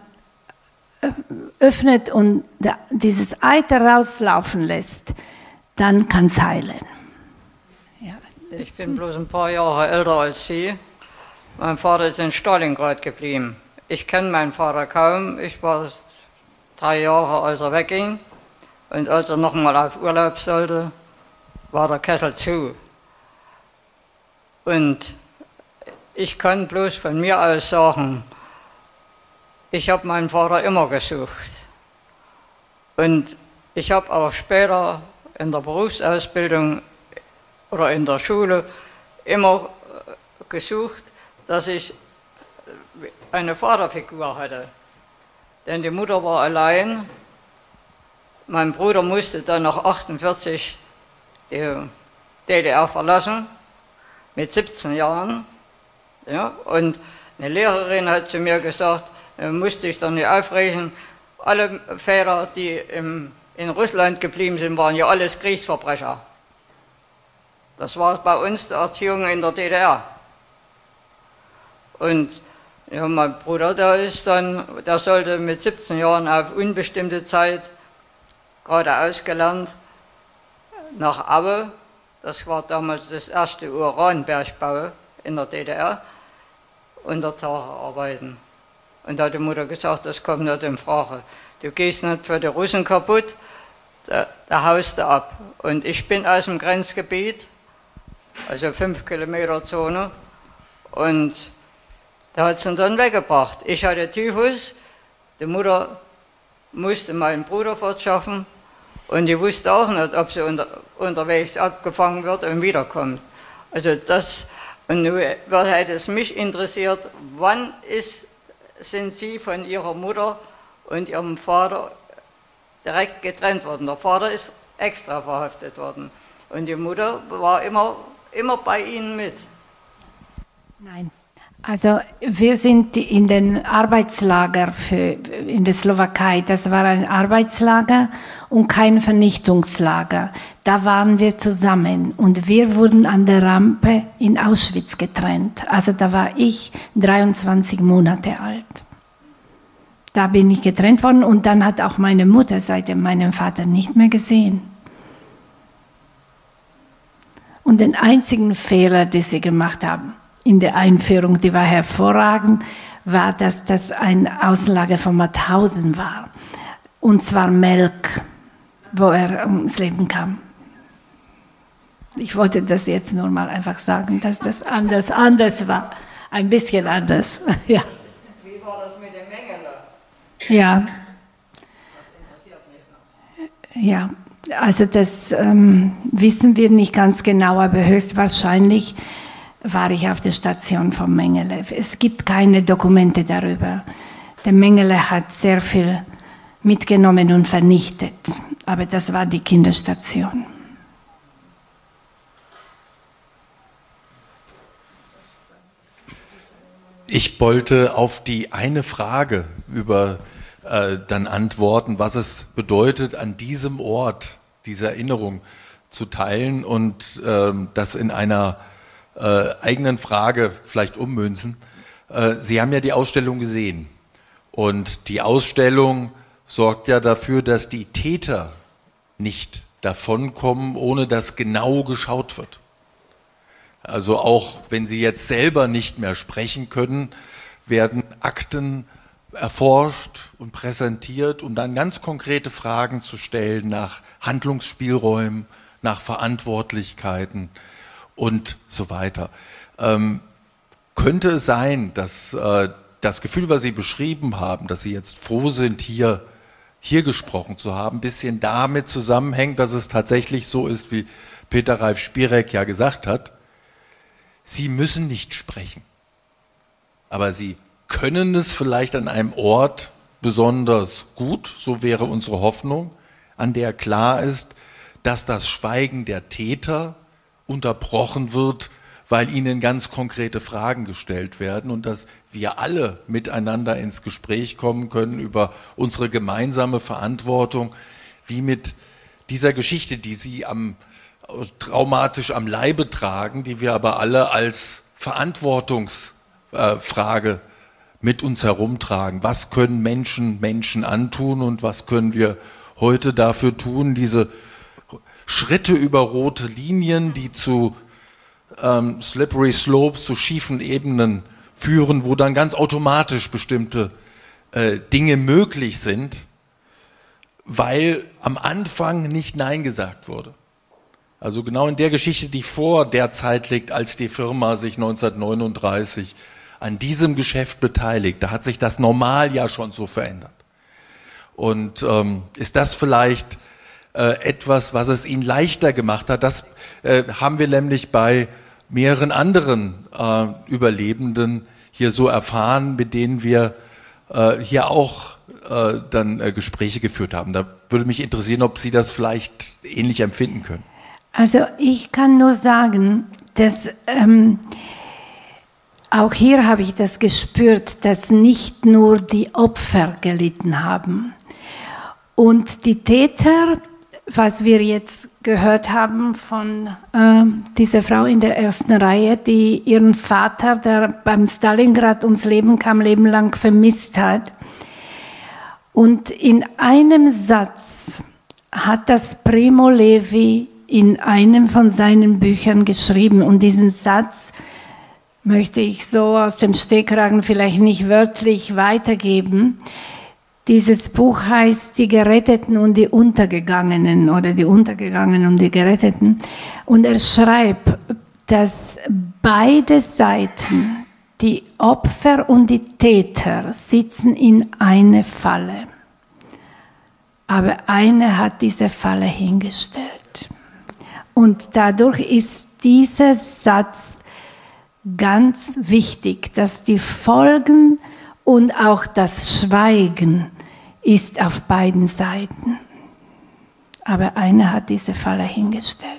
öffnet und dieses Eiter rauslaufen lässt, dann kann es heilen. Ja. Ich bin bloß ein paar Jahre älter als Sie. Mein Vater ist in Stalingrad geblieben. Ich kenne meinen Vater kaum. Ich war drei Jahre, als er wegging. Und als er nochmal auf Urlaub sollte, war der Kessel zu. Und ich kann bloß von mir aus sagen, ich habe meinen Vater immer gesucht. Und ich habe auch später in der Berufsausbildung oder in der Schule immer gesucht, dass ich eine Vaterfigur hatte. Denn die Mutter war allein. Mein Bruder musste dann nach achtundvierzig die D D R verlassen, mit siebzehn Jahren. Ja, und eine Lehrerin hat zu mir gesagt, musste ich dann nicht aufregen. Alle Väter, die im, in Russland geblieben sind, waren ja alles Kriegsverbrecher. Das war bei uns die Erziehung in der D D R. Und ja, mein Bruder, der ist dann, der sollte mit siebzehn Jahren auf unbestimmte Zeit, gerade ausgelernt, nach Aue. Das war damals das erste Uranbergbau in der D D R, unter Tage arbeiten. Und da hat die Mutter gesagt, das kommt nicht in Frage. Du gehst nicht für die Russen kaputt, da, da haust du ab. Und ich bin aus dem Grenzgebiet, also fünf Kilometer Zone, und da hat sie ihn dann weggebracht. Ich hatte Typhus, die Mutter musste meinen Bruder fortschaffen und die wusste auch nicht, ob sie unter, unterwegs abgefangen wird und wiederkommt. Also das, und nun hätte es mich interessiert, wann ist, sind Sie von Ihrer Mutter und Ihrem Vater direkt getrennt worden? Der Vater ist extra verhaftet worden und die Mutter war immer, immer bei Ihnen mit. Nein. Also wir sind in den Arbeitslager für, in der Slowakei. Das war ein Arbeitslager und kein Vernichtungslager. Da waren wir zusammen und wir wurden an der Rampe in Auschwitz getrennt. Also da war ich dreiundzwanzig Monate alt. Da bin ich getrennt worden und dann hat auch meine Mutter seitdem meinen Vater nicht mehr gesehen. Und den einzigen Fehler, den sie gemacht haben, in der Einführung, die war hervorragend, war, dass das ein Auslager von Mauthausen war. Und zwar Melk, wo er ums Leben kam. Ich wollte das jetzt nur mal einfach sagen, dass das anders, anders war. Ein bisschen anders. Ja. Wie war das mit dem Mengele? Ja. Das interessiert mich noch. Ja, also das ähm, wissen wir nicht ganz genau, aber höchstwahrscheinlich war ich auf der Station von Mengele. Es gibt keine Dokumente darüber. Der Mengele hat sehr viel mitgenommen und vernichtet, aber das war die Kinderstation. Ich wollte auf die eine Frage über äh, dann antworten, was es bedeutet, an diesem Ort diese Erinnerung zu teilen und äh, das in einer Äh, eigenen Frage vielleicht ummünzen. Äh, Sie haben ja die Ausstellung gesehen und die Ausstellung sorgt ja dafür, dass die Täter nicht davonkommen, ohne dass genau geschaut wird. Also auch wenn sie jetzt selber nicht mehr sprechen können, werden Akten erforscht und präsentiert, um dann ganz konkrete Fragen zu stellen nach Handlungsspielräumen, nach Verantwortlichkeiten und so weiter. Ähm, könnte es sein, dass äh, das Gefühl, was Sie beschrieben haben, dass Sie jetzt froh sind, hier, hier gesprochen zu haben, ein bisschen damit zusammenhängt, dass es tatsächlich so ist, wie Peter Ralf Spirek ja gesagt hat, Sie müssen nicht sprechen, aber Sie können es vielleicht an einem Ort besonders gut, so wäre unsere Hoffnung, an der klar ist, dass das Schweigen der Täter unterbrochen wird, weil ihnen ganz konkrete Fragen gestellt werden und dass wir alle miteinander ins Gespräch kommen können über unsere gemeinsame Verantwortung, wie mit dieser Geschichte, die Sie am, traumatisch am Leibe tragen, die wir aber alle als Verantwortungsfrage mit uns herumtragen. Was können Menschen Menschen antun und was können wir heute dafür tun, diese Schritte über rote Linien, die zu ähm, slippery slopes, zu schiefen Ebenen führen, wo dann ganz automatisch bestimmte äh, Dinge möglich sind, weil am Anfang nicht Nein gesagt wurde. Also genau in der Geschichte, die vor der Zeit liegt, als die Firma sich neunzehnhundertneununddreißig an diesem Geschäft beteiligt, da hat sich das Normal ja schon so verändert. Und ähm, ist das vielleicht etwas, was es ihnen leichter gemacht hat? Das äh, haben wir nämlich bei mehreren anderen äh, Überlebenden hier so erfahren, mit denen wir äh, hier auch äh, dann äh, Gespräche geführt haben. Da würde mich interessieren, ob Sie das vielleicht ähnlich empfinden können. Also ich kann nur sagen, dass ähm, auch hier habe ich das gespürt, dass nicht nur die Opfer gelitten haben. Und die Täter was wir jetzt gehört haben von äh, dieser Frau in der ersten Reihe, die ihren Vater, der beim Stalingrad ums Leben kam, Leben lang vermisst hat. Und in einem Satz hat das Primo Levi in einem von seinen Büchern geschrieben. Und diesen Satz möchte ich so aus dem Stegkragen vielleicht nicht wörtlich weitergeben. Dieses Buch heißt Die Geretteten und die Untergegangenen oder die Untergegangenen und die Geretteten. Und er schreibt, dass beide Seiten, die Opfer und die Täter, sitzen in eine Falle. Aber eine hat diese Falle hingestellt. Und dadurch ist dieser Satz ganz wichtig, dass die Folgen und auch das Schweigen ist auf beiden Seiten. Aber einer hat diese Falle hingestellt.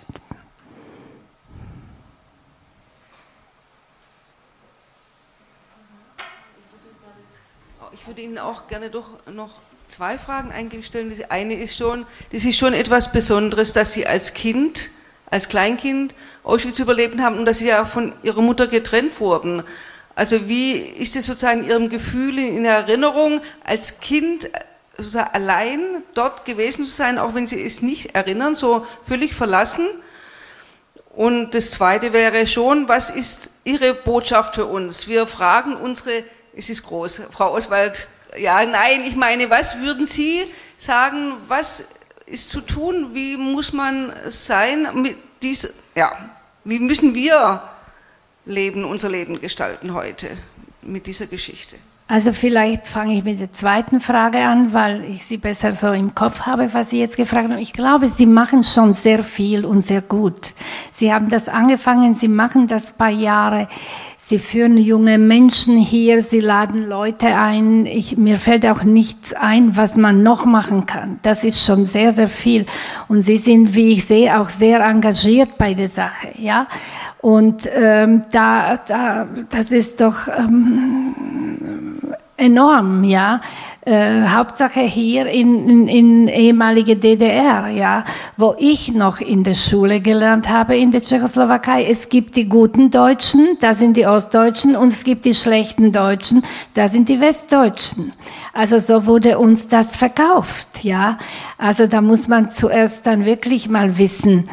Ich würde Ihnen auch gerne doch noch zwei Fragen eigentlich stellen. Die eine ist schon, das ist schon etwas Besonderes, dass Sie als Kind, als Kleinkind Auschwitz überlebt haben und dass Sie ja von Ihrer Mutter getrennt wurden. Also wie ist es sozusagen in Ihrem Gefühl, in Erinnerung, als Kind sozusagen allein dort gewesen zu sein, auch wenn Sie es nicht erinnern, so völlig verlassen? Und das Zweite wäre schon, was ist Ihre Botschaft für uns? Wir fragen unsere, es ist groß, Frau Oswald, ja, nein, ich meine, was würden Sie sagen, was ist zu tun, wie muss man sein, mit dies, ja, wie müssen wir leben, unser Leben gestalten heute mit dieser Geschichte? Also vielleicht fange ich mit der zweiten Frage an, weil ich sie besser so im Kopf habe, was Sie jetzt gefragt haben. Ich glaube, Sie machen schon sehr viel und sehr gut. Sie haben das angefangen, Sie machen das ein paar Jahre. Sie führen junge Menschen hier, Sie laden Leute ein. Ich, mir fällt auch nichts ein, was man noch machen kann. Das ist schon sehr, sehr viel. Und Sie sind, wie ich sehe, auch sehr engagiert bei der Sache, ja. Und ähm, da, da, das ist doch ähm, enorm, ja. Äh, Hauptsache hier in, in, in ehemalige D D R, ja, wo ich noch in der Schule gelernt habe in der Tschechoslowakei. Es gibt die guten Deutschen, da sind die Ostdeutschen, und es gibt die schlechten Deutschen, da sind die Westdeutschen. Also so wurde uns das verkauft, ja. Also da muss man zuerst dann wirklich mal wissen,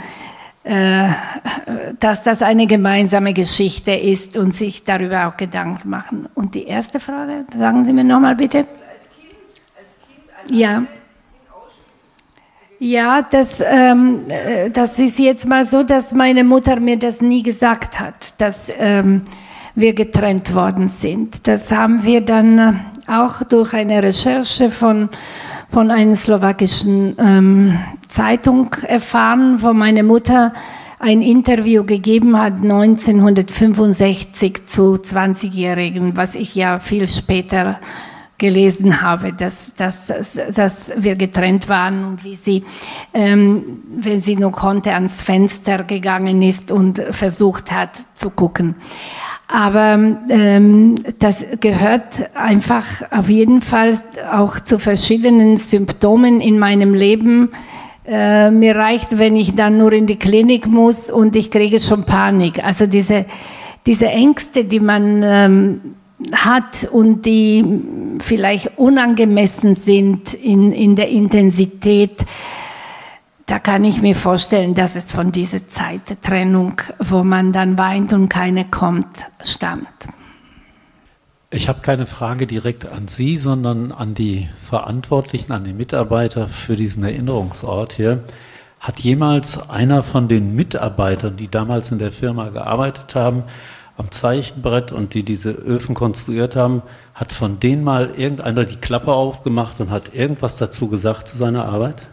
dass das eine gemeinsame Geschichte ist und sich darüber auch Gedanken machen. Und die erste Frage, sagen Sie mir nochmal bitte. Als Kind, als Kind ja. in Auschwitz. Ja, das, ähm, das ist jetzt mal so, dass meine Mutter mir das nie gesagt hat, dass ähm, wir getrennt worden sind. Das haben wir dann auch durch eine Recherche von von einer slowakischen ähm, Zeitung erfahren, wo meine Mutter ein Interview gegeben hat, neunzehnhundertfünfundsechzig zu zwanzigjährigen, was ich ja viel später gelesen habe, dass, dass, dass, dass wir getrennt waren und wie sie, ähm, wenn sie nur konnte, ans Fenster gegangen ist und versucht hat zu gucken. Aber ähm, das gehört einfach auf jeden Fall auch zu verschiedenen Symptomen in meinem Leben. Äh, mir reicht, wenn ich dann nur in die Klinik muss und ich kriege schon Panik. Also diese, diese Ängste, die man ähm, hat und die vielleicht unangemessen sind in, in der Intensität, da kann ich mir vorstellen, dass es von dieser Zeit der Trennung, wo man dann weint und keine kommt, stammt. Ich habe keine Frage direkt an Sie, sondern an die Verantwortlichen, an die Mitarbeiter für diesen Erinnerungsort hier. Hat jemals einer von den Mitarbeitern, die damals in der Firma gearbeitet haben, am Zeichenbrett und die diese Öfen konstruiert haben, hat von denen mal irgendeiner die Klappe aufgemacht und hat irgendwas dazu gesagt zu seiner Arbeit?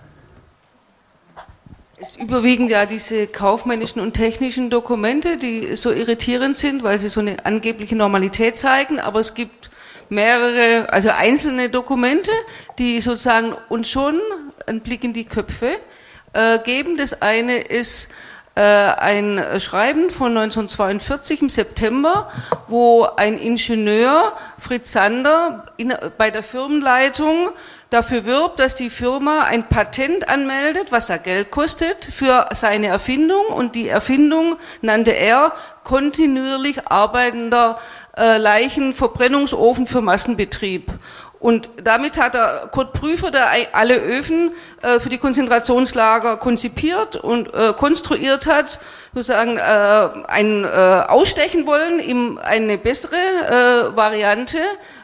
Es überwiegen ja diese kaufmännischen und technischen Dokumente, die so irritierend sind, weil sie so eine angebliche Normalität zeigen, aber es gibt mehrere, also einzelne Dokumente, die sozusagen uns schon einen Blick in die Köpfe äh, geben. Das eine ist äh, ein Schreiben von neunzehnhundertzweiundvierzig im September, wo ein Ingenieur, Fritz Sander, in, bei der Firmenleitung dafür wirbt, dass die Firma ein Patent anmeldet, was ja Geld kostet, für seine Erfindung, und die Erfindung nannte er kontinuierlich arbeitender äh, Leichenverbrennungsofen für Massenbetrieb. Und damit hat der Kurt Prüfer, der alle Öfen äh, für die Konzentrationslager konzipiert und äh, konstruiert hat, sozusagen äh, ein, äh, ausstechen wollen, ihm eine bessere äh, Variante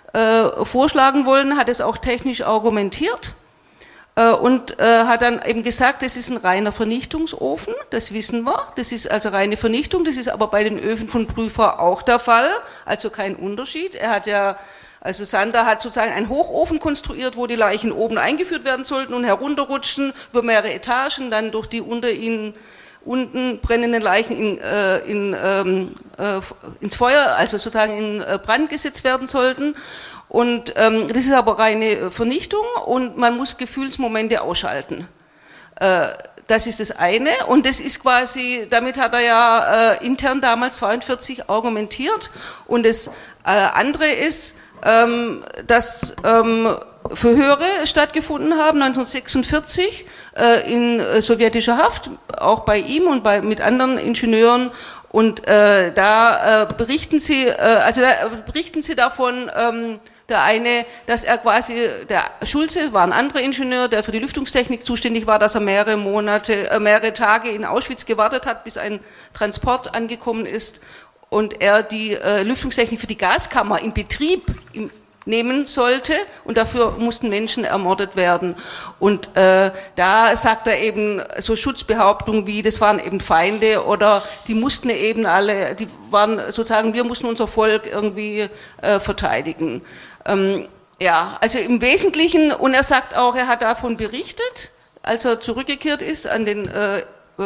äh, vorschlagen wollen, hat es auch technisch argumentiert äh, und äh, hat dann eben gesagt, das ist ein reiner Vernichtungsofen, das wissen wir, das ist also reine Vernichtung, das ist aber bei den Öfen von Prüfer auch der Fall, also kein Unterschied. Er hat ja Also Sander hat sozusagen einen Hochofen konstruiert, wo die Leichen oben eingeführt werden sollten und herunterrutschen über mehrere Etagen, dann durch die unter ihnen unten brennenden Leichen in, äh, in, ähm, äh, ins Feuer, also sozusagen in Brand gesetzt werden sollten. Und ähm, das ist aber reine Vernichtung und man muss Gefühlsmomente ausschalten. Äh, das ist das eine und das ist quasi, damit hat er ja äh, intern damals zweiundvierzig argumentiert und das äh, andere ist, Ähm, dass ähm, Verhöre stattgefunden haben, neunzehnhundertsechsundvierzig, äh, in äh, sowjetischer Haft, auch bei ihm und bei, mit anderen Ingenieuren. Und äh, da äh, berichten sie, äh, also da berichten sie davon, ähm, der eine, dass er quasi, der Schulze war ein anderer Ingenieur, der für die Lüftungstechnik zuständig war, dass er mehrere Monate, äh, mehrere Tage in Auschwitz gewartet hat, bis ein Transport angekommen ist. Und er die äh, Lüftungstechnik für die Gaskammer in Betrieb im, nehmen sollte und dafür mussten Menschen ermordet werden. Und äh, da sagt er eben so Schutzbehauptungen wie, das waren eben Feinde oder die mussten eben alle, die waren sozusagen, wir mussten unser Volk irgendwie äh, verteidigen. Ähm, ja, also im Wesentlichen, und er sagt auch, er hat davon berichtet, als er zurückgekehrt ist an den äh,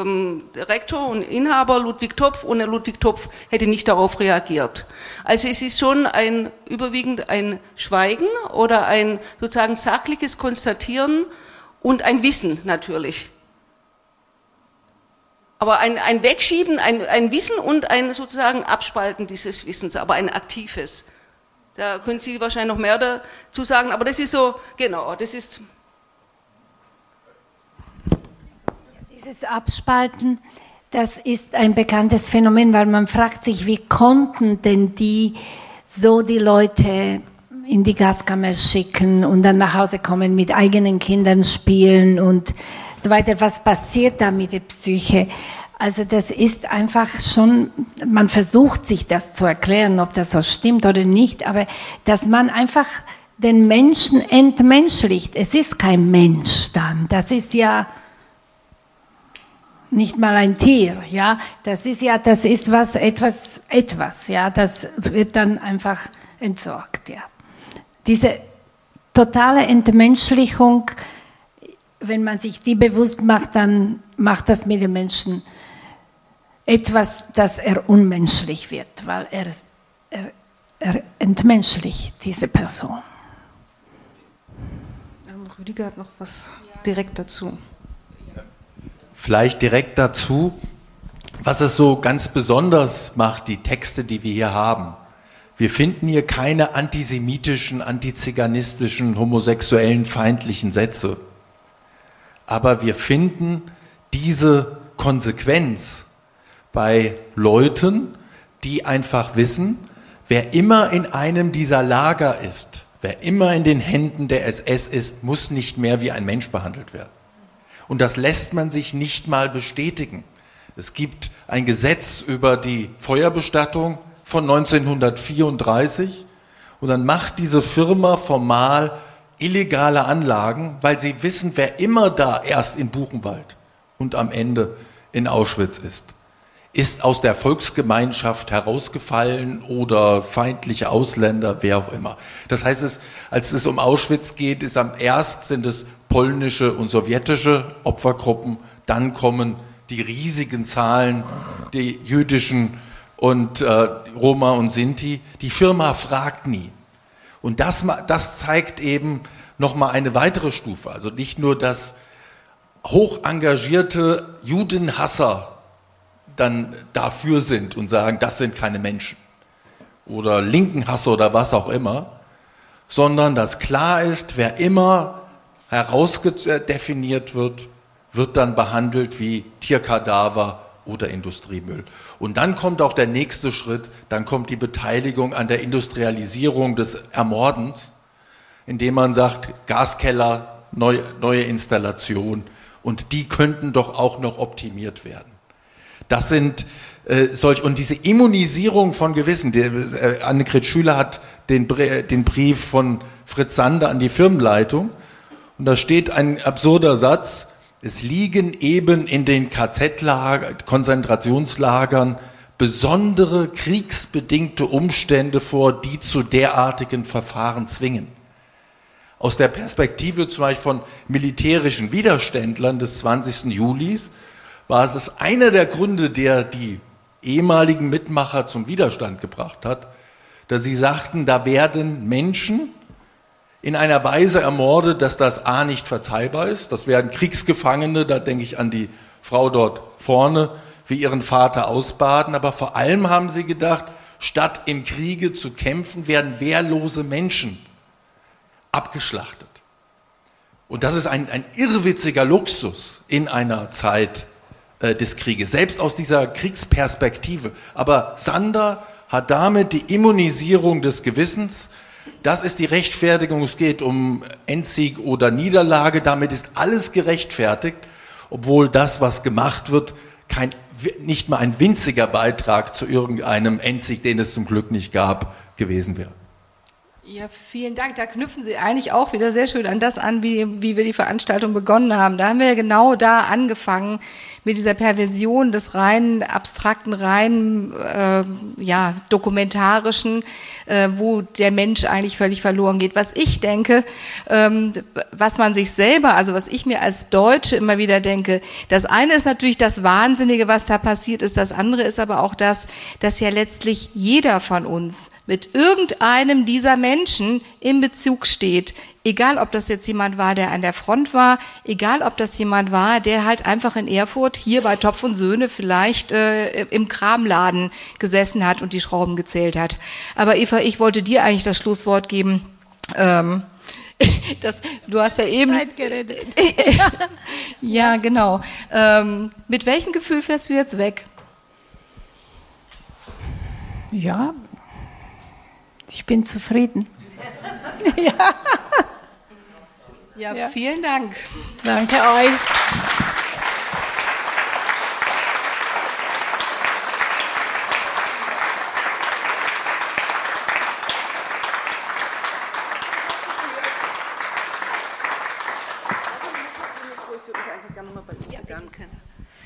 Der Rektor und Inhaber Ludwig Topf, ohne Ludwig Topf hätte nicht darauf reagiert. Also es ist schon ein überwiegend ein Schweigen oder ein sozusagen sachliches Konstatieren und ein Wissen natürlich. Aber ein, ein Wegschieben, ein, ein Wissen und ein sozusagen Abspalten dieses Wissens, aber ein aktives. Da können Sie wahrscheinlich noch mehr dazu sagen, aber das ist so, genau, das ist... Dieses Abspalten, das ist ein bekanntes Phänomen, weil man fragt sich, wie konnten denn die so die Leute in die Gaskammer schicken und dann nach Hause kommen, mit eigenen Kindern spielen und so weiter. Was passiert da mit der Psyche? Also das ist einfach schon, man versucht sich das zu erklären, ob das so stimmt oder nicht, aber dass man einfach den Menschen entmenschlicht. Es ist kein Mensch dann, das ist ja nicht mal ein Tier, ja, das ist ja, das ist was, etwas, etwas, ja, das wird dann einfach entsorgt, ja. Diese totale Entmenschlichung, wenn man sich die bewusst macht, dann macht das mit dem Menschen etwas, dass er unmenschlich wird, weil er, er, er entmenschlicht diese Person. Rüdiger hat noch was direkt dazu. Vielleicht direkt dazu, was es so ganz besonders macht, die Texte, die wir hier haben. Wir finden hier keine antisemitischen, antiziganistischen, homosexuellen, feindlichen Sätze. Aber wir finden diese Konsequenz bei Leuten, die einfach wissen, wer immer in einem dieser Lager ist, wer immer in den Händen der S S ist, muss nicht mehr wie ein Mensch behandelt werden. Und das lässt man sich nicht mal bestätigen. Es gibt ein Gesetz über die Feuerbestattung von neunzehnhundertvierunddreißig und dann macht diese Firma formal illegale Anlagen, weil sie wissen, wer immer da erst in Buchenwald und am Ende in Auschwitz ist, ist aus der Volksgemeinschaft herausgefallen oder feindliche Ausländer, wer auch immer. Das heißt, es, als es um Auschwitz geht, ist am erst sind es polnische und sowjetische Opfergruppen, dann kommen die riesigen Zahlen, die jüdischen und äh, Roma und Sinti. Die Firma fragt nie. Und das, das zeigt eben nochmal eine weitere Stufe. Also nicht nur, dass hoch engagierte Judenhasser dann dafür sind und sagen, das sind keine Menschen oder Linkenhasser oder was auch immer, sondern dass klar ist, wer immer herausdefiniert wird, wird dann behandelt wie Tierkadaver oder Industriemüll. Und dann kommt auch der nächste Schritt, dann kommt die Beteiligung an der Industrialisierung des Ermordens, indem man sagt, Gaskeller, neu, neue Installation, und die könnten doch auch noch optimiert werden. Das sind äh, solch, und diese Immunisierung von Gewissen, die, äh, Annegret Schüler hat den, den Brief von Fritz Sander an die Firmenleitung, und da steht ein absurder Satz: Es liegen eben in den K Z-Lager, Konzentrationslagern besondere kriegsbedingte Umstände vor, die zu derartigen Verfahren zwingen. Aus der Perspektive zum Beispiel von militärischen Widerständlern des zwanzigsten Julis war es einer der Gründe, der die ehemaligen Mitmacher zum Widerstand gebracht hat, dass sie sagten, da werden Menschen in einer Weise ermordet, dass das A nicht verzeihbar ist. Das werden Kriegsgefangene, da denke ich an die Frau dort vorne, wie ihren Vater ausbaden. Aber vor allem haben sie gedacht, statt im Kriege zu kämpfen, werden wehrlose Menschen abgeschlachtet. Und das ist ein, ein irrwitziger Luxus in einer Zeit äh, des Krieges, selbst aus dieser Kriegsperspektive. Aber Sander hat damit die Immunisierung des Gewissens. Das ist die Rechtfertigung, es geht um Endsieg oder Niederlage, damit ist alles gerechtfertigt, obwohl das, was gemacht wird, kein, nicht mal ein winziger Beitrag zu irgendeinem Endsieg, den es zum Glück nicht gab, gewesen wäre. Ja, vielen Dank. Da knüpfen Sie eigentlich auch wieder sehr schön an das an, wie, wie wir die Veranstaltung begonnen haben. Da haben wir ja genau da angefangen mit dieser Perversion des rein abstrakten, rein äh, ja, dokumentarischen, äh, wo der Mensch eigentlich völlig verloren geht. Was ich denke, ähm, was man sich selber, also was ich mir als Deutsche immer wieder denke, das eine ist natürlich das Wahnsinnige, was da passiert ist, das andere ist aber auch das, dass ja letztlich jeder von uns mit irgendeinem dieser Menschen in Bezug steht. Egal, ob das jetzt jemand war, der an der Front war, egal, ob das jemand war, der halt einfach in Erfurt hier bei Topf und Söhne vielleicht äh, im Kramladen gesessen hat und die Schrauben gezählt hat. Aber Eva, ich wollte dir eigentlich das Schlusswort geben. Ähm, das, du hast ja eben... Zeit geredet. Ja, genau. Ähm, mit welchem Gefühl fährst du jetzt weg? Ja, ich bin zufrieden. Ja. Ja, vielen Dank. Danke euch.